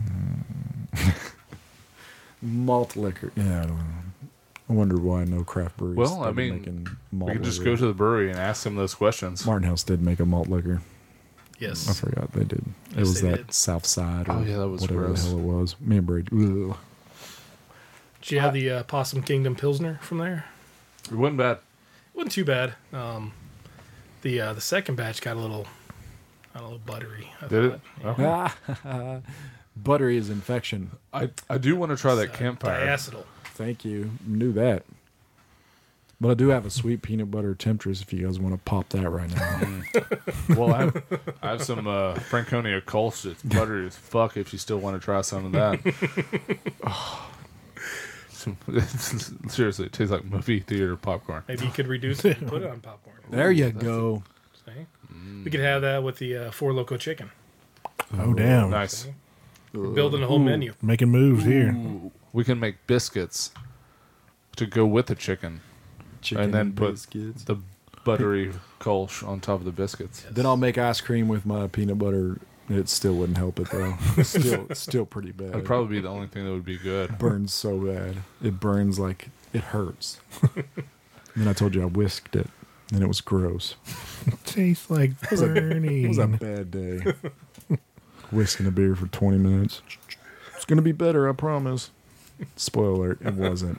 Malt liquor. Yeah, I don't know. I wonder why no craft breweries. Well, I started mean, making malt We could just liquor. go to the brewery and ask them those questions. Martin House did make a malt liquor. Yes. I forgot they did. It Yes, was they that did. South Side or Oh, yeah, that was whatever gross. the hell it was. Me and Bridge. Ugh. Did you have the uh, Possum Kingdom Pilsner from there? It wasn't bad. It wasn't too bad. Um, the uh, the second batch got a little, a little buttery. I Did it? thought. Oh. Buttery is infection. I, I do want to try that It's, uh, campfire. Diacetyl. Thank you. Knew that. But I do have a sweet peanut butter Temptress if you guys want to pop that right now. Well, I have, I have some uh, Franconia Kolsch. It's buttery as fuck if you still want to try some of that. Oh. Seriously, it tastes like movie theater popcorn. Maybe you could reduce it and put it on popcorn. There you go. See? We could have that with the uh, Four Loco chicken. Oh, damn. Nice. We're building a whole menu. Making moves here. We can make biscuits to go with the chicken. Chicken And then put biscuits. the buttery Kolsch on top of the biscuits. Then I'll make ice cream with my peanut butter. It still wouldn't help it though. It's still, it's still pretty bad. That'd probably be the only thing that would be good. burns so bad. It burns like it hurts. And then I told you I whisked it, and it was gross. Tastes like It was a burning. bad day. Whisking a beer for twenty minutes. It's gonna be better, I promise. Spoiler alert, it wasn't.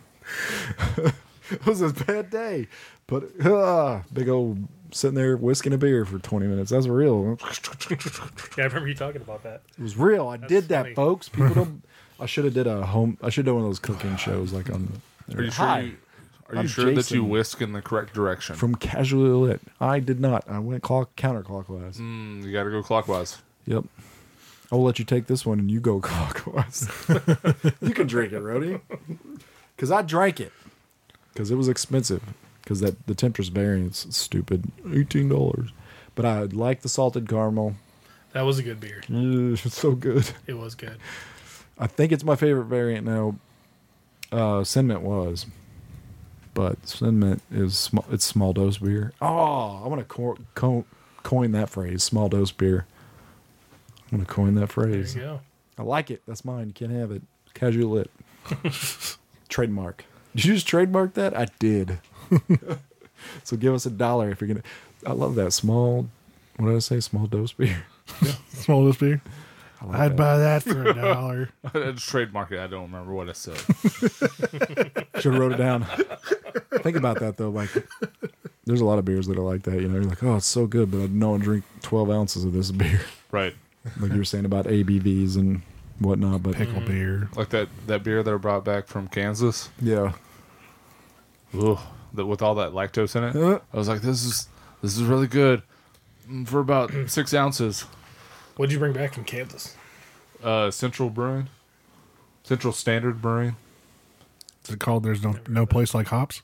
It was a bad day. But ah, big old sitting there whisking a beer for twenty minutes. That's real. Yeah, I remember you talking about that. It was real. I did that, funny. folks. People don't. I should have did a home. I should have done one of those cooking shows, like on. Are you sure? Hi, You, are you I'm sure that you Jason. whisk in the correct direction? from Casually Lit. I did not. I went clock, counterclockwise. Mm, you got to go clockwise. Yep. I will let you take this one and you go clockwise. You can drink it, Rody. Because I drank it. Because it was expensive. Because that the Temptress variant's stupid, eighteen dollars. But I like the salted caramel. That was a good beer. Ugh, it's so good. It was good. I think it's my favorite variant now. Uh, Cinnamon was, but Cinnamon is sm- it's small dose beer. Oh, I want to co- co- coin that phrase, small dose beer. I'm gonna coin that There phrase. you go. I like it. That's mine. You can't have it. Casual Lit. Trademark. Did you just trademark that? I did. So give us a dollar if you're gonna. I love that small. What did I say? Small dose beer. Small this beer. I like I'd that. buy that for a dollar. It's trademark it. I don't remember what I said. Should have wrote it down. Think about that though. Like, there's a lot of beers that are like that. You know, you're like, oh, it's so good, but I know I drink twelve ounces of this beer. Right. Like you were saying about A B Vs and whatnot. But Pickle beer. Like that, that beer that I brought back from Kansas. yeah, Ugh, that with all that lactose in it. Uh. I was like, this is this is really good mm, for about six ounces. What'd you bring back from Kansas? Uh, Central Brewing, Central Standard Brewing. Is it called There's No No Place Like Hops?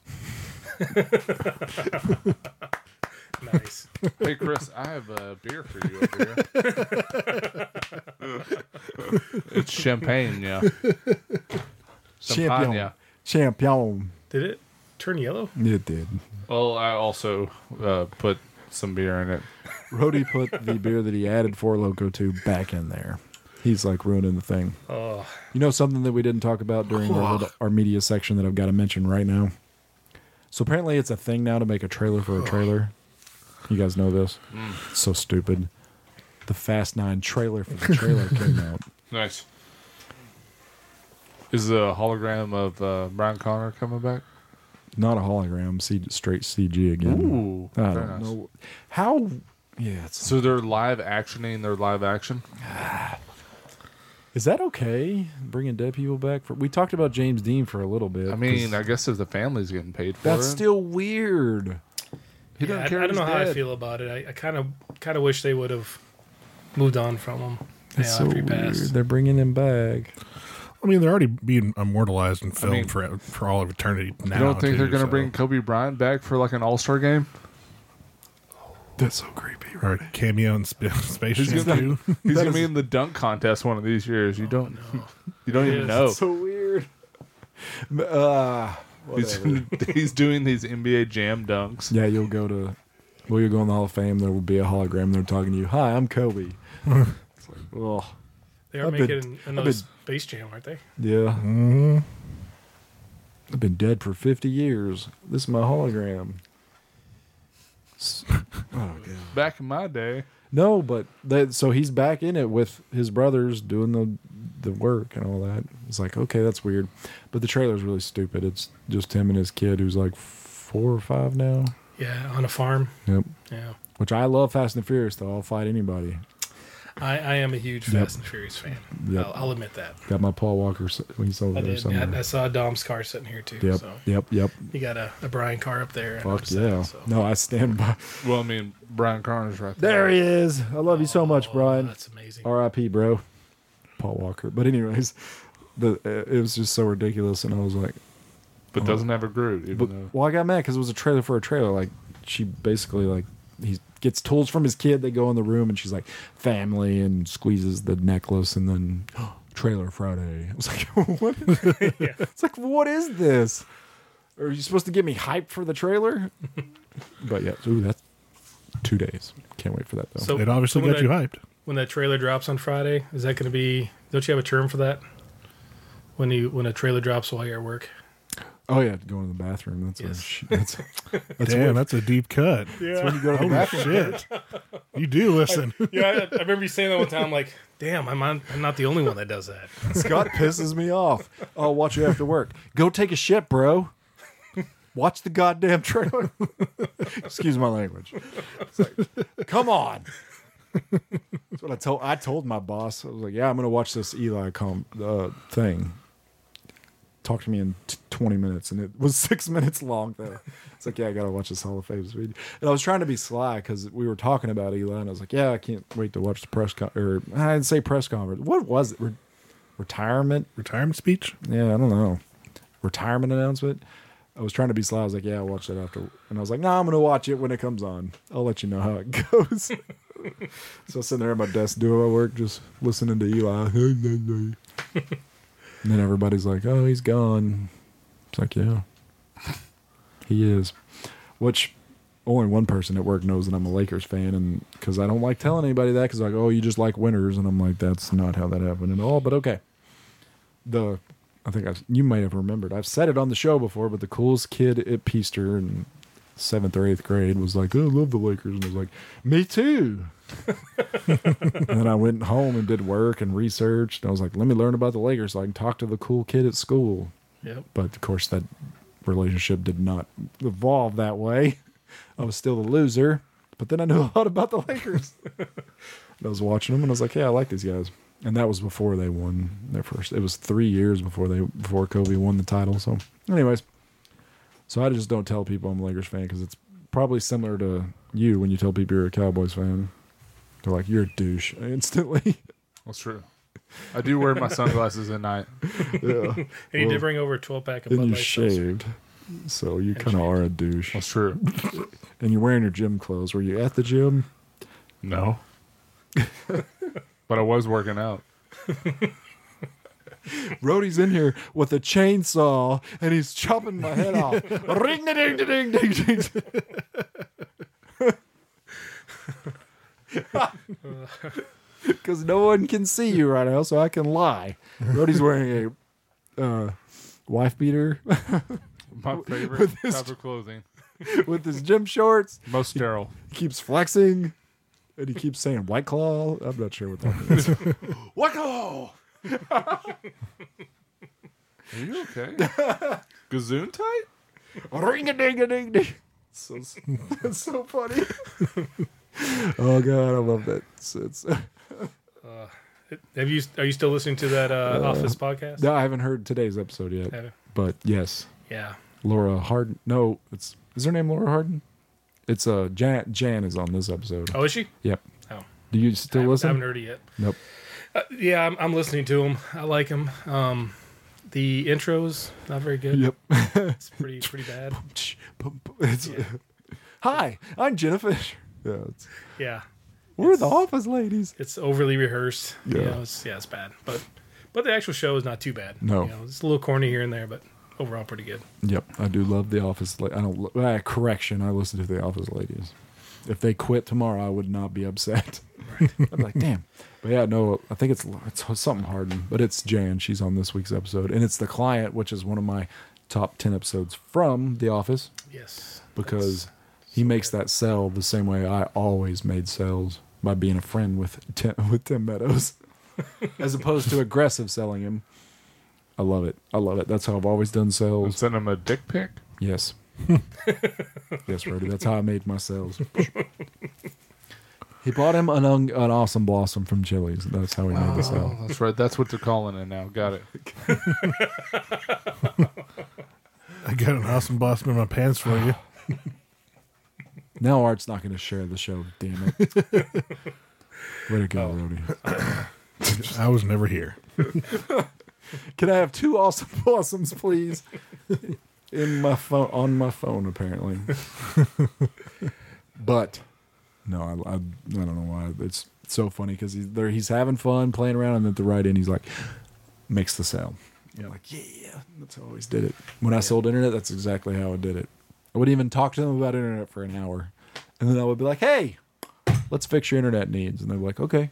Nice. Hey Chris, I have a beer for you over here. It's champagne, yeah. Champagne, yeah. champion. Did it turn yellow? It did. Well, I also uh, put some beer in it. Rody put the beer that he added Four Loco to back in there. He's like ruining the thing. Oh, You know something that we didn't talk about during our, little- our media section that I've got to mention right now? So apparently it's a thing now to make a trailer for a trailer. You guys know this? It's so stupid. The Fast Nine trailer for the trailer came out. Nice. Is the hologram of uh, Brian Connor coming back? Not a hologram, C- straight C G again. Ooh, I very don't nice. know. How? Yeah, it's, So they're live actioning their live action. is that okay? Bringing dead people back? For, we talked about James Dean for a little bit. I mean, 'cause I guess if the family's getting paid for that's it, still weird. he yeah, doesn't I, care. I don't if know he's how I dead. feel about it. I kind of kind of wish they would have moved on from him. It's yeah, so after he weird. passed. They're bringing him back. I mean, they're already being immortalized and filmed mean- for for all of eternity now. You don't think too, they're going to so- bring Kobe Bryant back for like an All Star game? That's so creepy. or a cameo in Sp- Space He's Jam gonna- two? He's That going to be is- in the dunk contest one of these years. You don't. No. You don't It even is. know. So weird. Uh, He's, Whatever. he's doing these N B A Jam dunks. Yeah, you'll go to, well, you'll go in the Hall of Fame. There will be a hologram. They're talking to you. Hi, I'm Kobe. It's like, oh, They are I've making been- another I've Space Jam, aren't they? yeah. Mm-hmm. I've been dead for fifty years. This is my hologram. S- Oh, God. Back in my day, No, but that, so he's back in it with his brothers doing the the work and all that. It's like, okay, that's weird. But the trailer's really stupid. It's just him and his kid who's like four or five now. Yeah, on a farm. Yep. Yeah. Which I love Fast and Furious, though. I'll fight anybody. I, I am a huge Yep. Fast and Furious fan. Yep. I'll, I'll admit that. Got my Paul Walker s- when he's over I there did. somewhere. I, I saw Dom's car sitting here too. Yep, So yep, yep. you got a, a Brian car up there. and Fuck I'm sad, yeah. so. No, I stand by. well, I mean, Brian Carter's right there. There he is. I love you so much, Oh, Brian. That's amazing. R I P, bro. Paul Walker. But anyways, the uh, it was just so ridiculous, and I was like, But doesn't have a Groot, even but, though. well, I got mad because it was a trailer for a trailer. Like, she basically like he gets tools from his kid. They go in the room, and she's like, family, and squeezes the necklace, and then trailer Friday. I was like, what? Yeah. It's like, what is this? Are you supposed to get me hyped for the trailer? But yeah, ooh, that's two days. Can't wait for that though. So- It obviously so when got you that- hyped. When that trailer drops on Friday, is that going to be? Don't you have a term for that? When you when a trailer drops while you're at work. Oh yeah, going to the bathroom. That's Yes. a sh- that's, that's Damn, when, that's a deep cut. Yeah. when you go to the Holy bathroom. shit. You do listen. Yeah, I, I remember you saying that one time. I'm like, damn, I'm on, I'm not the only one that does that. Scott pisses me off. I'll watch you after work. Go take a shit, bro. Watch the goddamn trailer. Excuse my language. It's like, come on. That's what I told. I told my boss. I was like, "Yeah, I'm going to watch this Eli com uh, thing. Talk to me in t- twenty minutes," and it was six minutes long. Though it's like, "Yeah, I got to watch this Hall of Fame video." And I was trying to be sly because we were talking about Eli, and I was like, "Yeah, I can't wait to watch the press con." Or I didn't say press conference. What was it? Re- retirement? Retirement speech? Yeah, I don't know. Retirement announcement. I was trying to be sly. I was like, "Yeah, I'll watch that after." And I was like, "No, nah, I'm going to watch it when it comes on. I'll let you know how it goes." So I was sitting there at my desk doing my work, just listening to Eli. And then everybody's like, "Oh, he's gone." It's like, yeah, he is. Which only one person at work knows that I'm a Lakers fan, and because I don't like telling anybody that, because like, "Oh, you just like winners," and I'm like, that's not how that happened at all. But okay, the I think I you may have remembered. I've said it on the show before, but the coolest kid at Peaster in seventh or eighth grade was like, "Oh, I love the Lakers," and I was like, "Me too." And then I went home and did work and research, and I was like, "Let me learn about the Lakers so I can talk to the cool kid at school." Yep. But of course, that relationship did not evolve that way. I was still the loser, but then I knew a lot about the Lakers. And I was watching them, and I was like, "Yeah, I like these guys." And that was before they won their first. It was three years before they before Kobe won the title. So, anyways, so I just don't tell people I'm a Lakers fan because it's probably similar to you when you tell people you're a Cowboys fan. They're like, "You're a douche," instantly. That's true. I do wear my sunglasses at night. Yeah. And you Well, did bring over a twelve pack of Then Bud you Light Seltzer. shaved, so you kind of are a douche. That's true. And you're wearing your gym clothes. Were you at the gym? No. But I was working out. Rhodey's in here with a chainsaw, and he's chopping my head off. Ring a ding ding ding ding. Because no one can see you right now, so I can lie. Rhodey's wearing a uh, wife beater My favorite With this- type of clothing. with his gym shorts. Most sterile. He keeps flexing, and he keeps saying "White Claw." I'm not sure what that means. White Claw. Are you okay? Gazoon tight? Ring a ding a ding ding. So that's so funny. Oh god, I love that. It's, it's, Have you? Are you still listening to that uh, Uh, Office podcast? no, I haven't heard today's episode yet, Have you? but yes, Yeah. Laura Harden. No, it's is her name Laura Harden? It's uh Jan. Jan is on this episode. Oh, is she? Yep. Oh. Do you I still haven't, I listen? haven't heard it yet. Nope. Uh, yeah, I'm, I'm listening to them. I like them. Um, the intros not very good. Yep. It's pretty pretty bad. It's, Yeah. Hi, I'm Jenna Fisher. Yeah, it's, Yeah, we're the office ladies. it's overly rehearsed. Yeah, Yeah. you know, it's, yeah, it's bad. But but the actual show is not too bad. No. you know, it's a little corny here and there, but overall pretty good. Yep, I do love The Office. La- I don't. Uh, correction, I listen to The Office ladies. If they quit tomorrow, I would not be upset. Right. I'd be like, damn. But yeah, no, I think it's it's something Harden, but it's Jan. She's on this week's episode, and it's The Client, which is one of my top ten episodes from The Office Yes. because That's he so makes good. that sell the same way I always made sales by being a friend with Tim, with Tim Meadows, as opposed to aggressive selling him. I love it. I love it. That's how I've always done And sales. send him a dick pic. Yes. Yes, Brody. That's how I made my sales. He bought him an, un- an awesome blossom from Chili's. That's how he made the sale. Oh, that's right. That's what they're calling it now. Got it. I got an awesome blossom in my pants for you. Now Art's not going to share the show. Damn it. Way to go, Brody. I was never here. Can I have two awesome blossoms, please? In my phone, on my phone, apparently. But no, I, I, I don't know why. It's so funny because he's there. He's having fun playing around, and at the right end, he's like, makes the sale. Yeah, like yeah, that's how I always did it. When I sold internet, that's exactly how I did it. I wouldn't even talk to them about internet for an hour, and then I would be like, "Hey, let's fix your internet needs," and they're like, "Okay."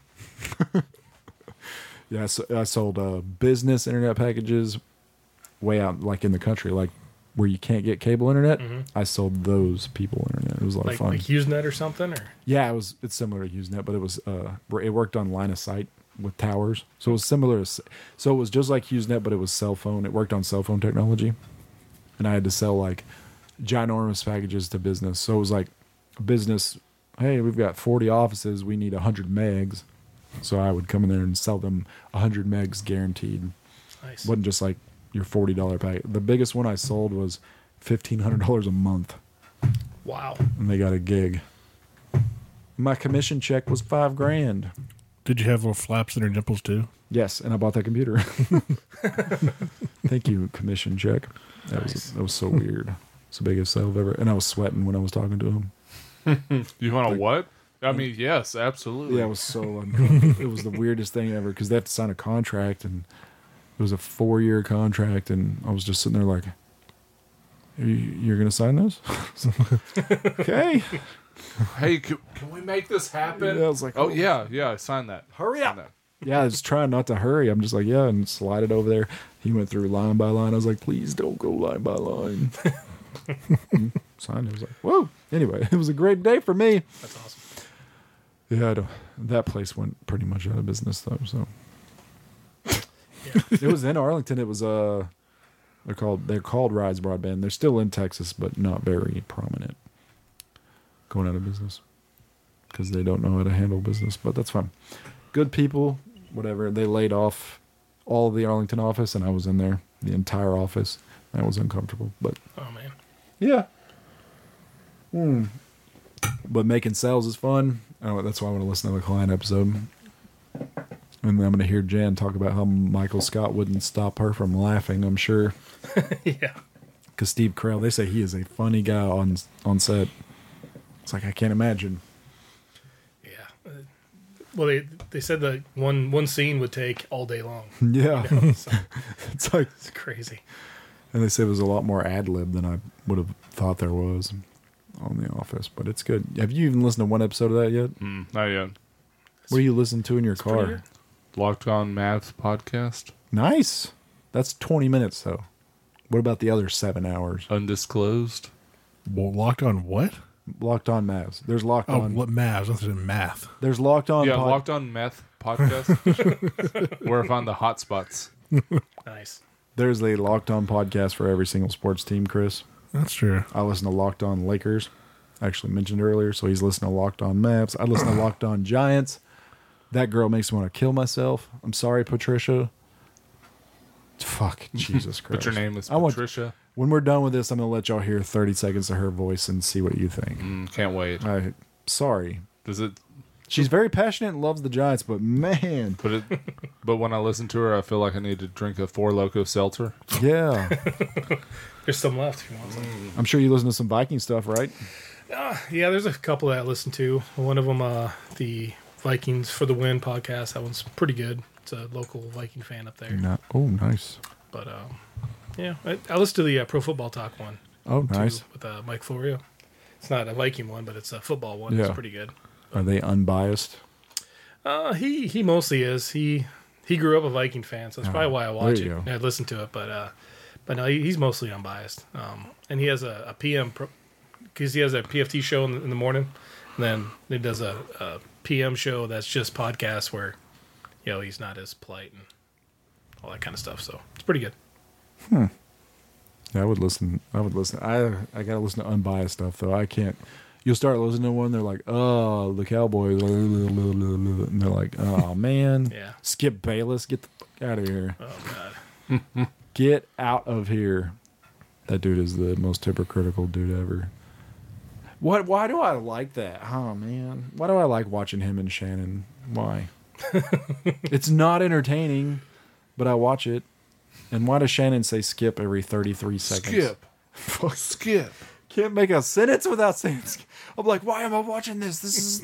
Yeah, so I sold uh, business internet packages way out, like in the country, like where you can't get cable internet. Mhm. I sold those people internet. It was a lot Like, of fun. like HughesNet or something? Or Yeah, it was. It's similar to HughesNet, but it was. Uh, it worked on line of sight with towers, so it was similar. To, so it was just like HughesNet, but it was cell phone. It worked on cell phone technology, and I had to sell like ginormous packages to business. So it was like business. Hey, we've got forty offices. We need a hundred megs. So I would come in there and sell them a hundred megs guaranteed. nice. It wasn't just like your forty dollar packet. The biggest one I sold was fifteen hundred dollars a month, Wow. and they got a gig. My commission check was five grand. Did you have little flaps in your nipples too? Yes, and I bought that computer. Thank you, commission check. That Nice. was that was so weird. It's the biggest sale I've ever. And I was sweating when I was talking to him. You want a Like- what? I mean, yes, absolutely. Yeah, it was so uncomfortable. It was the weirdest thing ever because they have to sign a contract, and it was a four year contract, and I was just sitting there like, "Are you, you're gonna sign this?" Okay. Hey, can, can we make this happen? Yeah, I was like, oh oh. yeah, yeah, sign that. Hurry Sign up. that. Yeah, I was trying not to hurry. I'm just like, yeah, and slide it over there. He went through line by line. I was like, please don't go line by line. Signed it. I was like, whoa. Anyway, it was a great day for me. That's awesome. Yeah, I don't- that place went pretty much out of business though. So Yeah. it was in Arlington. It was uh, they're called they're called Rides Broadband. They're still in Texas, but not very prominent. Going out of business because they don't know how to handle business, but that's fine. Good people, whatever. They laid off all of the Arlington office, and I was in there, the entire office. That was uncomfortable, but Oh, man. yeah. Hmm. But making sales is fun. Oh, that's why I want to listen to the client episode. And then I'm going to hear Jan talk about how Michael Scott wouldn't stop her from laughing, I'm sure. Yeah. Because Steve Carell, they say he is a funny guy on on set. It's like, I can't imagine. Yeah. Uh, well, they they said that one one scene would take all day long. Yeah. You know, so It's like, it's crazy. and they said it was a lot more ad lib than I would have thought there was on The Office. But it's good. Have you even listened to one episode of that yet? Mm, not yet. What do you listen to in your pretty car? good. Locked On Maths podcast, Nice. That's twenty minutes, though. What about the other seven hours? undisclosed. Well, locked on what? Locked on Mavs. There's locked Oh, on. what math? That's in math. There's locked on. yeah, pod- Locked On Meth podcast, where I find the hot spots. Nice. There's a locked on podcast for every single sports team, Chris. That's true. I listen to Locked On Lakers. I actually mentioned earlier, so he's listening to Locked On Mavs. I listen to Locked On Giants. That girl makes me want to kill myself. I'm sorry, Patricia. Fuck, Jesus Christ. But your name is I want- Patricia. When we're done with this, I'm going to let y'all hear thirty seconds of her voice and see what you think. Mm, can't wait. I sorry. Does it? She's very passionate and loves the Giants, but man, But it. But when I listen to her, I feel like I need to drink a Four Loko seltzer. yeah. There's some left if you want some. I'm sure you listen to some Viking stuff, right? Yeah, there's a couple that I listen to. One of them, uh, the Vikings for the Win podcast. That one's pretty good. It's a local Viking fan up there. Not, oh, nice. But um, Yeah, I, I listened to the uh, Pro Football Talk one. Oh, too, nice. with uh, Mike Florio. It's not a Viking one, but it's a football one. Yeah. It's pretty good. Are they unbiased? Uh, he he mostly is. He he grew up a Viking fan, so that's Oh, probably why I watch there it. you go. And I listen to it, but uh, but no, he, he's mostly unbiased. Um, and he has a, a P M because he has a P F T show in the, in the morning, and then he does a, a P M show that's just podcast where, you know, he's not as polite and all that kind of stuff. So it's pretty good. Yeah, I would listen. I would listen. I I gotta listen to unbiased stuff though. I can't. You'll start listening to one. They're like, oh, the Cowboys, and they're like, oh man, Yeah. Skip Bayless, get the fuck out of here. Oh God. Get out of here. That dude is the most hypocritical dude ever. What? Why do I like that? Oh man, why do I like watching him and Shannon? Why? It's not entertaining, but I watch it. And why does Shannon say skip every thirty-three seconds? Skip. Fuck. Skip. Can't make a sentence without saying skip. I'm like, why am I watching this? This is.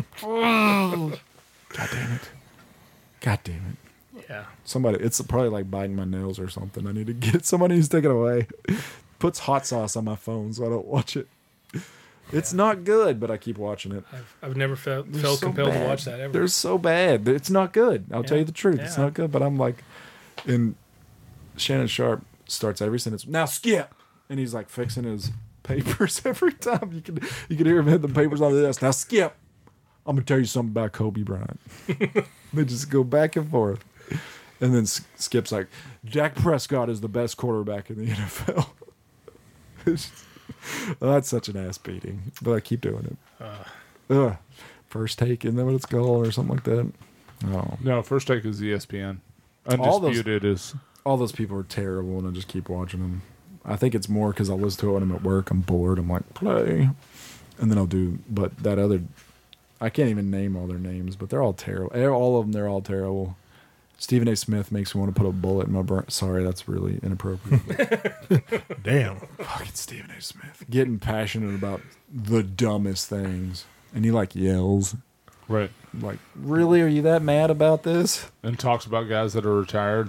God damn it. God damn it. Yeah. Somebody, it's probably like biting my nails or something. I need to get somebody who's taking it away. Puts hot sauce on my phone so I don't watch it. It's not good, but I keep watching it. I've I've never felt They're felt so compelled bad. to watch that ever. They're so bad. It's not good. I'll tell Yeah. you the truth. It's Yeah. not good, but I'm like, and Shannon Sharp starts every sentence, now skip. And he's like fixing his papers every time. You can you can hear him hit the papers on the desk. Now skip. I'm gonna tell you something about Kobe Bryant. They just go back and forth. And then S- Skip's like, Dak Prescott is the best quarterback in the N F L. It's just- oh, that's such an ass beating. But I keep doing it. Ugh. First take, isn't that what it's called or something like that? Oh. No, First Take is E S P N. All those- Undisputed is. All those people are terrible, and I just keep watching them. I think it's more because I listen to it when I'm at work. I'm bored. I'm like, play. And then I'll do, but that other, I can't even name all their names, but they're all terrible. Eh, All of them, they're all terrible. Stephen A. Smith makes me want to put a bullet in my brain. Sorry, that's really inappropriate. Damn. Fucking Stephen A. Smith. Getting passionate about the dumbest things. And he like yells. Right. Like, really? Are you that mad about this? And talks about guys that are retired.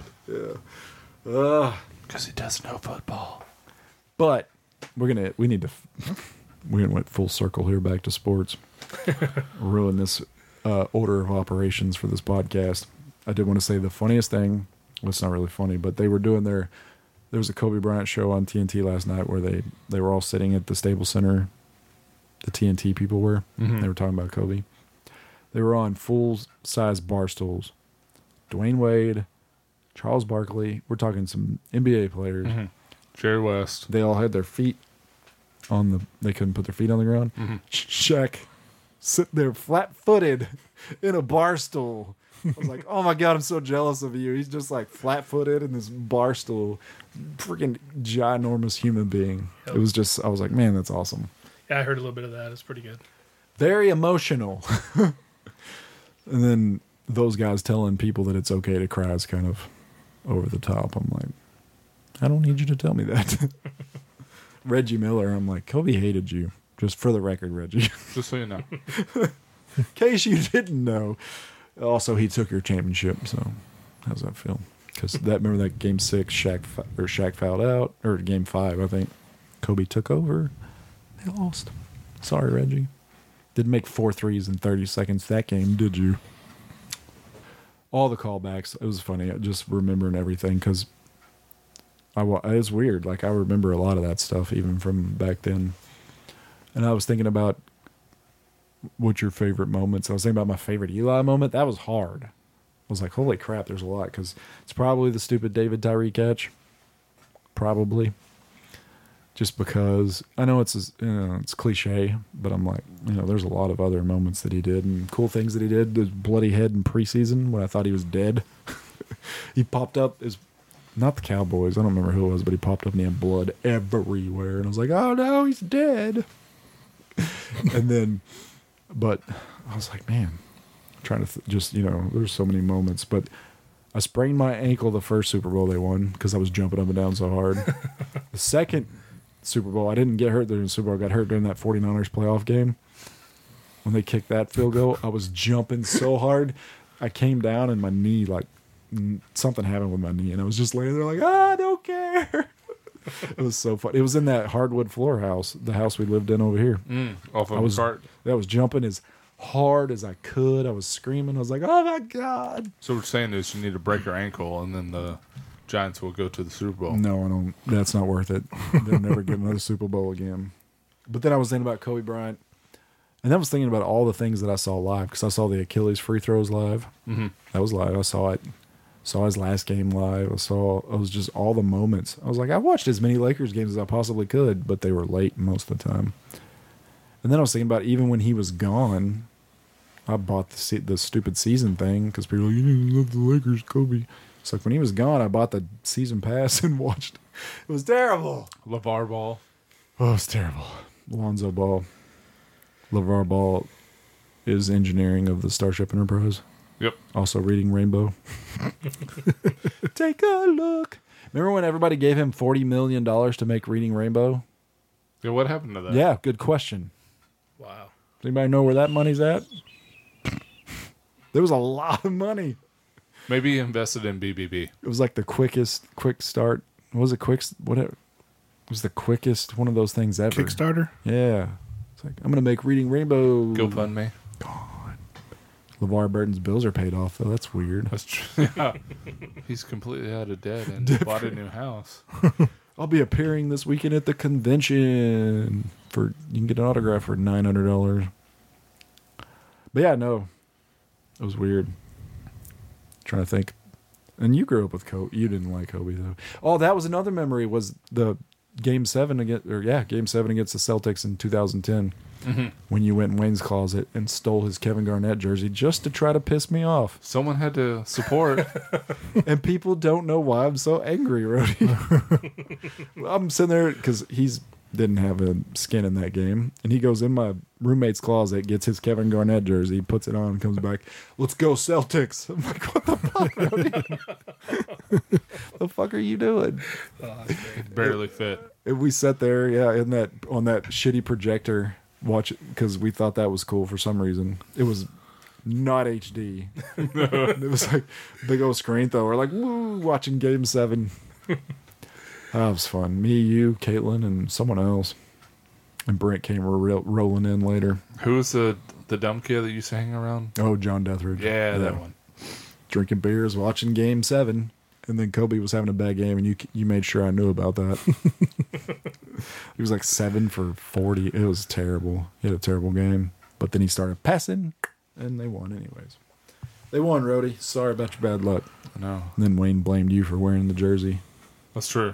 Ugh. Because he doesn't know football. But we're gonna we need to we went full circle here back to sports. Ruin this uh, order of operations for this podcast. I did want to say the funniest thing. Well, it's not really funny, but they were doing their. There was a Kobe Bryant show on T N T last night where they they were all sitting at the Staples Center. The T N T people were. Mhm. They were talking about Kobe. They were on full size bar stools. Dwayne Wade, Charles Barkley. We're talking some N B A players. Mhm. Jerry West. They all had their feet on the. They couldn't put their feet on the ground. Mhm. Shaq sitting there flat-footed in a bar stool. I was like, oh my god, I'm so jealous of you. He's just like flat-footed in this bar stool, freaking ginormous human being. Yep. It was just. I was like, man, that's awesome. Yeah, I heard a little bit of that. It's pretty good. Very emotional. And then those guys telling people that it's okay to cry is kind of over the top. I'm like, I don't need you to tell me that. Reggie Miller, I'm like, Kobe hated you. Just for the record, Reggie. Just so you know. In case you didn't know. Also, he took your championship, so how's that feel? Because that remember that game six, Shaq fi- or Shaq fouled out, or game five, I think. Kobe took over. They lost. Sorry, Reggie. Didn't make four threes in thirty seconds that game, did you? All the callbacks. It was funny. Just remembering everything because I wa- it's weird. Like I remember a lot of that stuff even from back then. And I was thinking about what's your favorite moments. I was thinking about my favorite Eli moment. That was hard. I was like, holy crap, there's a lot because it's probably the stupid David Tyree catch. Probably. Just because I know it's you know, it's cliche, but I'm like, you know, there's a lot of other moments that he did and cool things that he did. The bloody head in preseason when I thought he was dead. He popped up as not the Cowboys. I don't remember who it was, but he popped up and he had blood everywhere. And I was like, oh no, he's dead. And then, but I was like, man, I'm trying to th- just, you know, there's so many moments. But I sprained my ankle the first Super Bowl they won because I was jumping up and down so hard. The second Super Bowl, I didn't get hurt during the Super Bowl. I got hurt during that 49ers playoff game. When they kicked that field goal, I was jumping so hard. I came down and my knee like mm, something happened with my knee, and I was just laying there like, ah, I don't care. It was so fun. It was in that hardwood floor house, the house we lived in over here. Mm, off of I was a cart. I was jumping as hard as I could. I was screaming. I was like, "Oh my god!" So what we're saying is you need to break your ankle, and then the Giants will go to the Super Bowl. No, I don't. That's not worth it. They'll never get another Super Bowl again. But then I was thinking about Kobe Bryant, and I was thinking about all the things that I saw live because I saw the Achilles free throws live. Mm-hmm. That was live. I saw it. Saw his last game live. I saw. It was just all the moments. I was like, I watched as many Lakers games as I possibly could, but they were late most of the time. And then I was thinking about even when he was gone, I bought the se- the stupid season thing because people were like, you didn't love the Lakers, Kobe. It's like when he was gone, I bought the season pass and watched. It was terrible. LeVar Ball. Oh, it was terrible. Lonzo Ball. LeVar Ball is engineering of the Starship Enterprise. Yep. Also reading Rainbow. Take a look. Remember when everybody gave him forty million dollars to make Reading Rainbow? Yeah, what happened to that? Yeah, good question. Wow. Does anybody know where that money's at? There was a lot of money. Maybe he invested in B B B. It was like the quickest, quick start. What was it quick? Whatever. It was the quickest one of those things ever. Kickstarter? Yeah. It's like, I'm going to make Reading Rainbow. GoFundMe. LeVar Burton's bills are paid off, though. That's weird. That's true. Yeah. He's completely out of debt and bought a new house. I'll be appearing this weekend at the convention. For you can get an autograph for nine hundred dollars. But yeah, no. It was weird. Trying to think. And you grew up with Kobe. You didn't like Kobe, though. Oh, that was another memory was the Game seven against, or yeah, Game seven against the Celtics in two thousand ten. Mm-hmm. When you went in Wayne's closet and stole his Kevin Garnett jersey just to try to piss me off. Someone had to support. And people don't know why I'm so angry, Rody. I'm sitting there because he's didn't have a skin in that game. And he goes in my roommate's closet, gets his Kevin Garnett jersey, puts it on, and comes back, let's go Celtics. I'm like, what the fuck, Rody? The fuck are you doing? Barely fit. And we sat there, yeah, in that on that shitty projector, watch it because we thought that was cool for some reason. It was not H D. It was like big old screen though. We're like, woo, watching Game Seven. That was fun. Me, you, Caitlin, and someone else. And Brent came ro- rolling in later. Who was the the dumb kid that used to hang around? Oh, John Deathridge. Yeah, that one. Drinking beers, watching Game Seven, and then Kobe was having a bad game, and you you made sure I knew about that. He was like seven for forty. It was terrible. He had a terrible game, but then he started passing, and they won anyways. They won, Rhodey. Sorry about your bad luck. No, And then Wayne blamed you for wearing the jersey. that's true.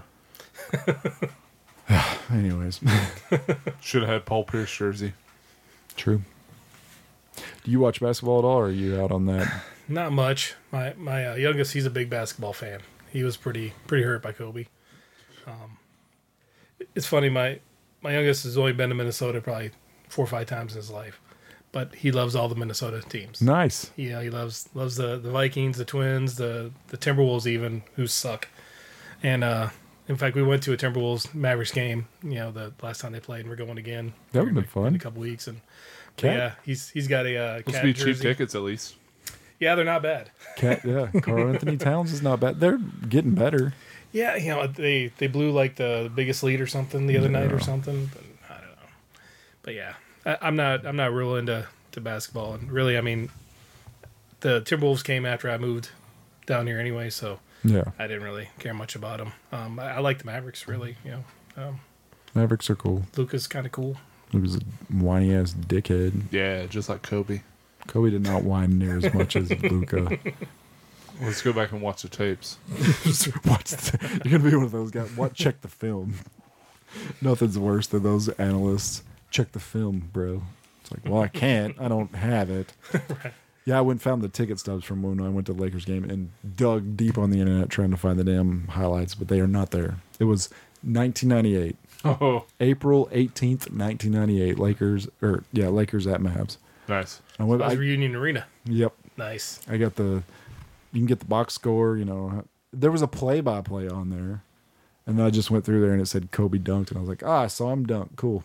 Anyways, Should have had Paul Pierce jersey. true. Do you watch basketball at all, or are you out on that? Not much. My my uh, youngest, he's a big basketball fan. He was pretty pretty hurt by Kobe. Um, it's funny. My my youngest has only been to Minnesota probably four or five times in his life, but he loves all the Minnesota teams. Nice. Yeah, he loves loves the, the Vikings, the Twins, the the Timberwolves, even who suck. And uh, in fact, we went to a Timberwolves Mavericks game. You know, the last time they played, and we're going again. That would've been in a- fun. in a couple weeks. And Cat? yeah, he's he's got a uh, Supposed cat to be cheap jersey. tickets at least. Yeah, they're not bad. Cat, yeah. Carl Anthony Towns is not bad. They're getting better. Yeah, you know, they they blew like the biggest lead or something the other night Yeah. or something. But I don't know. But yeah, I, I'm not I'm not real into to basketball, and really, I mean, the Timberwolves came after I moved down here anyway, so Yeah. I didn't really care much about them. Um, I, I like the Mavericks, really. You know, um, Mavericks are cool. Luka's kind of cool. He was a whiny ass dickhead. Yeah, just like Kobe. Kobe did not whine near as much as Luka. Let's go back and watch the tapes. Watch the, you're gonna be one of those guys. What? Check the film. Nothing's worse than those analysts. Check the film, bro. It's like, well, I can't. I don't have it. Right. Yeah, I went and found the ticket stubs from when I went to the Lakers game and dug deep on the internet trying to find the damn highlights, but they are not there. It was nineteen ninety-eight, Oh, April eighteenth, nineteen ninety-eight. Lakers, or yeah, Lakers at Mavs. nice. I went. That was I, Reunion Arena. yep. Nice. I got the, you can get the box score, you know. There was a play-by-play on there, and then I just went through there and it said Kobe dunked, and I was like, ah, I saw him dunk. Cool.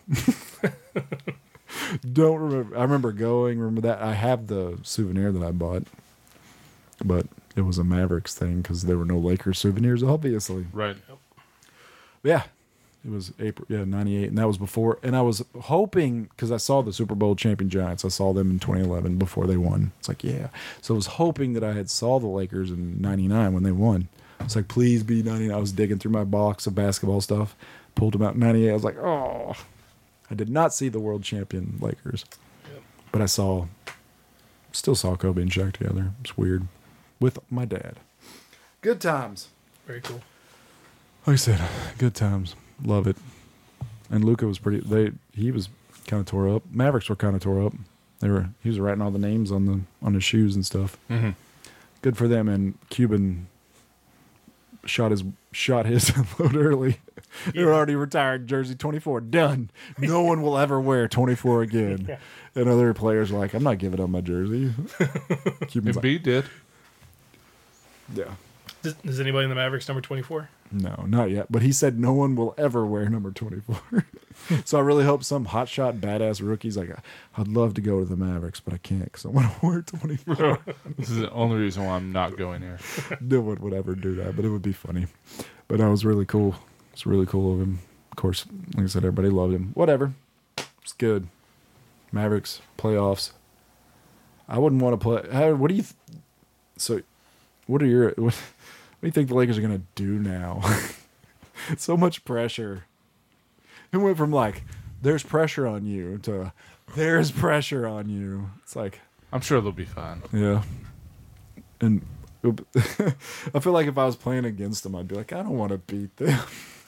Don't remember. I remember going, remember that. I have the souvenir that I bought, but it was a Mavericks thing because there were no Lakers souvenirs, obviously. Right. Yeah, it was April. Yeah, ninety-eight, and that was before. And I was hoping because I saw the Super Bowl champion Giants. I saw them in twenty eleven before they won. It's like, yeah. So I was hoping that I had saw the Lakers in ninety-nine when they won. It's like, please be ninety-nine. I was digging through my box of basketball stuff, pulled them out in ninety-eight. I was like, oh, I did not see the world champion Lakers, Yep. but I saw, still saw Kobe and Shaq together. It's weird with my dad. Good times. Very cool. Like I said, good times. Love it. And Luca was pretty. They he was kind of tore up. Mavericks were kind of tore up. They were. He was writing all the names on the on his shoes and stuff. Mm-hmm. Good for them. And Cuban shot his shot his load early. They were already retired. Jersey twenty-four done. No one will ever wear twenty-four again. Yeah. And other players were like, I'm not giving up my jersey. Cuban's like, Embiid did. yeah. Does, does anybody in the Mavericks number twenty-four? No, not yet. But he said no one will ever wear number twenty-four. So I really hope some hotshot badass rookie's like, I'd love to go to the Mavericks, but I can't because I want to wear twenty-four. This is the only reason why I'm not going here. No one would ever do that, but it would be funny. But that was really cool. It's really cool of him. Of course, like I said, everybody loved him. Whatever. It's good. Mavericks, playoffs. I wouldn't want to play. How, what do you... Th- so, what are your... What, what do you think the Lakers are going to do now? So much pressure. It went from like, there's pressure on you to there's pressure on you. It's like, I'm sure they'll be fine. yeah. And I feel like if I was playing against them, I'd be like, I don't want to beat them.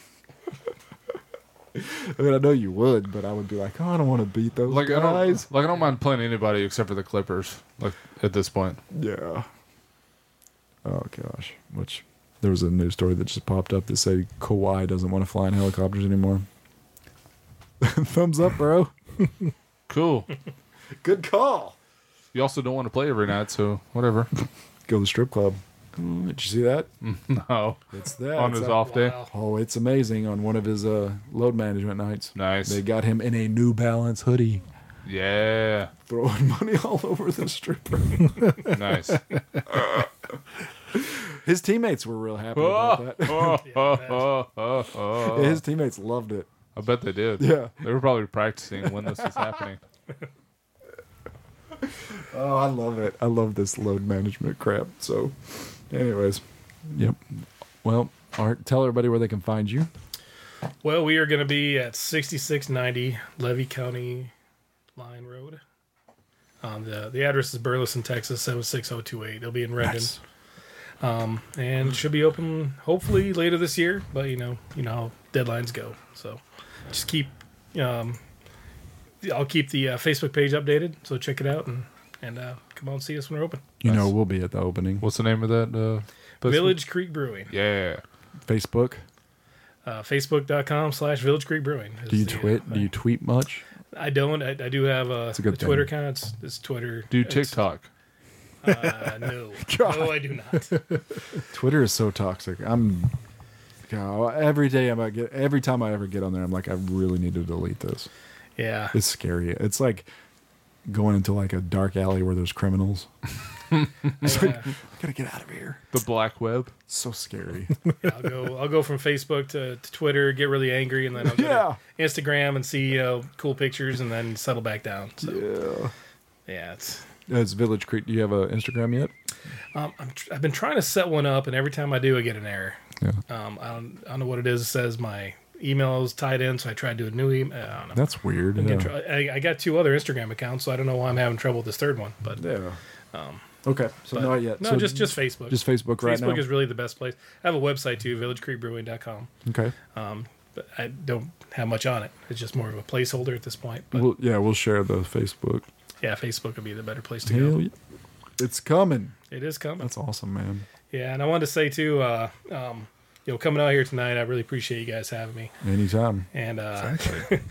I mean, I know you would, but I would be like, oh, I don't want to beat those Like I guys. don't, like I don't mind playing anybody except for the Clippers. Like at this point, Yeah. Oh, gosh. Which, there was a news story that just popped up that said Kawhi doesn't want to fly in helicopters anymore. Thumbs up, bro. cool. Good call. You also don't want to play every night, so whatever. Go to the strip club. Oh, did you see that? No, It's that. on It's his that- off day. Wow. Oh, it's amazing. On one of his uh, load management nights, Nice. they got him in a New Balance hoodie, Yeah, throwing money all over the stripper. nice. His teammates were real happy oh, about that. oh, oh, oh, oh. His teammates loved it. I bet they did. Yeah. They were probably practicing when this was happening. Oh, I love it. I love this load management crap. So, anyways, yep. Well, Art, tell everybody where they can find you. Well, we are going to be at sixty-six ninety Levy County Line Road. Um, the the address is Burleson, Texas seven six zero two eight. It'll be in Redden, Nice. um, and should be open hopefully later this year. But you know, you know how deadlines go. So just keep. Um, I'll keep the uh, Facebook page updated. So check it out and and uh, come out and see us when we're open. You know, Nice. we'll be at the opening. What's the name of that? Uh, place? Village Creek Brewing. Yeah. Facebook. Uh, Facebook.com slash Village Creek Brewing. is Do you the, uh, tweet? Do you tweet much? I don't. I, I do have a, a good a Twitter thing. account. It's, it's Twitter. Do it's- TikTok. Uh, no. God. No, I do not. Twitter is so toxic. I'm. God, every day I'm I get every time I ever get on there, I'm like, I really need to delete this. Yeah. It's scary. It's like going into like a dark alley where there's criminals. It's like, Yeah. I gotta get out of here. The Black Web. It's so scary. Yeah, I'll go. I'll go from Facebook to, to Twitter, get really angry, and then I'll go Yeah. to Instagram and see you know, cool pictures, and then settle back down. So Yeah. yeah, it's. It's Village Creek. Do you have an Instagram yet? Um, I'm tr- I've been trying to set one up, and every time I do, I get an error. Yeah. Um, I don't. I don't know what it is. It says my email is tied in, so I tried to do a new email. I don't know. That's weird. I'm Yeah. getting tr- I, I got two other Instagram accounts, so I don't know why I'm having trouble with this third one. But Yeah. okay. So but- not yet. no, So just just Facebook. just Facebook right Facebook now. is really the best place. I have a website too, village creek brewing dot com. Okay. Um, but I don't have much on it. It's just more of a placeholder at this point. But We'll, yeah, we'll share the Facebook. yeah, Facebook would be the better place to Hell go. yeah. It's coming. It is coming. That's awesome, man. Yeah, and I wanted to say too, uh, um, you know, coming out here tonight, I really appreciate you guys having me. Anytime. And uh,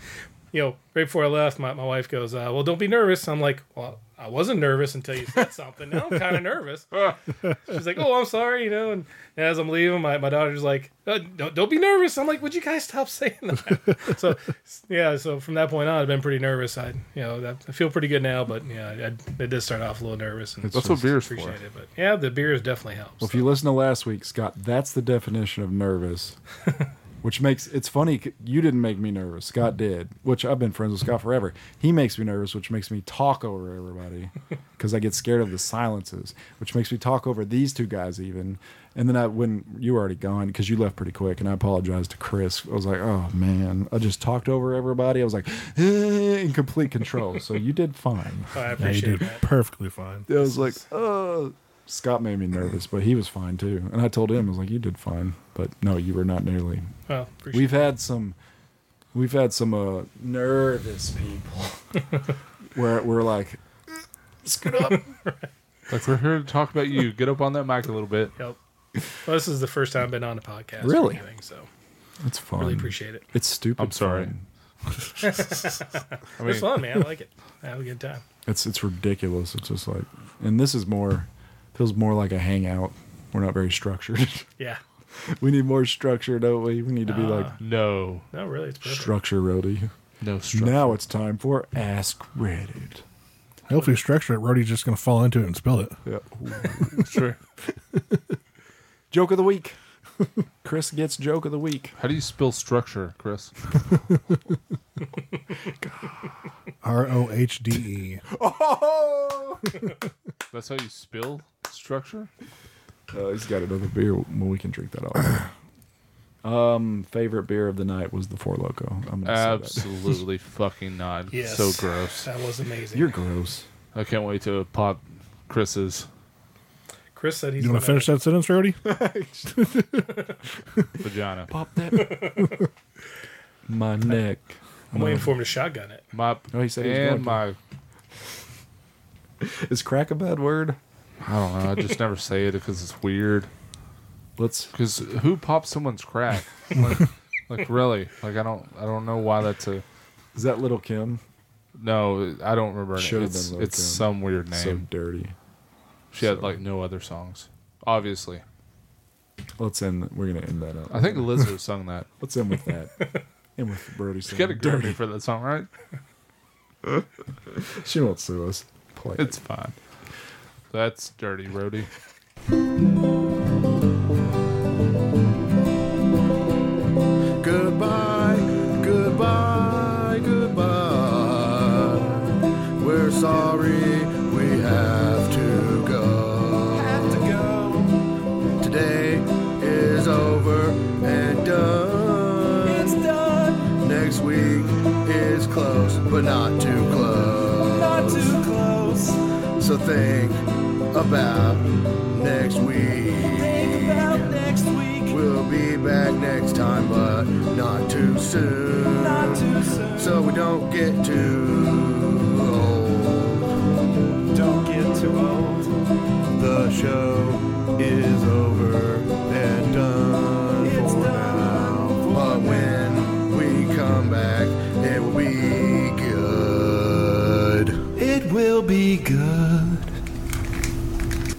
you know, right before I left, my, my wife goes, uh, well, don't be nervous. I'm like, well, I wasn't nervous until you said something. Now I'm kind of nervous. She's like, oh, I'm sorry, you know. And, and as I'm leaving, my, my daughter's like, uh, don't, don't be nervous. I'm like, would you guys stop saying that? so, yeah, so from that point on, I've been pretty nervous. I, you know, that, I feel pretty good now, but yeah, I, I did start off a little nervous. And That's what beer's for. appreciate it. But yeah, the beers definitely helps. Well, if you listen to last week, Scott, that's the definition of nervous. Which makes it's funny. c- You didn't make me nervous. Scott did. Which I've been friends with Scott forever. He makes me nervous, which makes me talk over everybody because I get scared of the silences. Which makes me talk over these two guys even. And then I, when you were already gone, because you left pretty quick, and I apologized to Chris. I was like, oh man, I just talked over everybody. I was like, eh, in complete control. So you did fine. I Yeah, you appreciate did that. perfectly fine. I was like, oh. Scott made me nervous, but he was fine too. And I told him, I was like, you did fine, but no, you were not nearly. Well, appreciate We've had some, we've had some uh, nervous people where we're like, scoot up. Like, we're here to talk about you. Get up on that mic a little bit. Yep. Well, this is the first time I've been on a podcast. Really? Or anything, so It's fun. really appreciate it. It's stupid. I'm sorry. fun. I mean, It's fun, man. I like it. I have a good time. It's it's ridiculous. It's just like, and this is more, feels more like a hangout. We're not very structured. Yeah. We need more structure, don't we? We need to be like no. No, really, it's perfect. structure roadie. No structure. Now it's time for Ask Reddit. Hopefully, structure it. Rhodey's just going to fall into it and spill it. Yeah. Sure. Joke of the week. Chris gets joke of the week. How do you spell structure, Chris? R O H D E. Oh! That's how you spill structure? Uh, he's got another beer. Well, we can drink that all. um, favorite beer of the night was the Four Loko. I'm gonna say that. Absolutely fucking not. Yes. So gross. That was amazing. You're gross. I can't wait to pop Chris's Chris said he's You want to gonna- finish that sentence, Rhodey? vagina. Pop that. My neck. I'm waiting for him to shotgun it. My, Oh, he said he was going and to. my, Is crack a bad word? I don't know. I just never say it because it's weird. Let's. Because who pops someone's crack? Like, like really? Like I don't. I don't know why that's a. Is that Little Kim? No, I don't remember. It. Should've It's, been Lil' it's Kim. some weird name. So dirty. she had so- like no other songs. Obviously, Let's end. We're gonna end that up. I think Lizzo sung that. Let's end with that. End with Brody She saying got a Grammy dirty. for that song, right? She won't sue us. Play it. It's fine. That's dirty, Rhodey. Goodbye, goodbye, goodbye. We're sorry we have to go. Have to go. Today is over and done. It's done. Next week is close, but not too close. Not too close. So think about next week. Think about next week. We'll be back next time, but not too soon. Not too soon. So we don't get too old. Don't get too old. The show is over.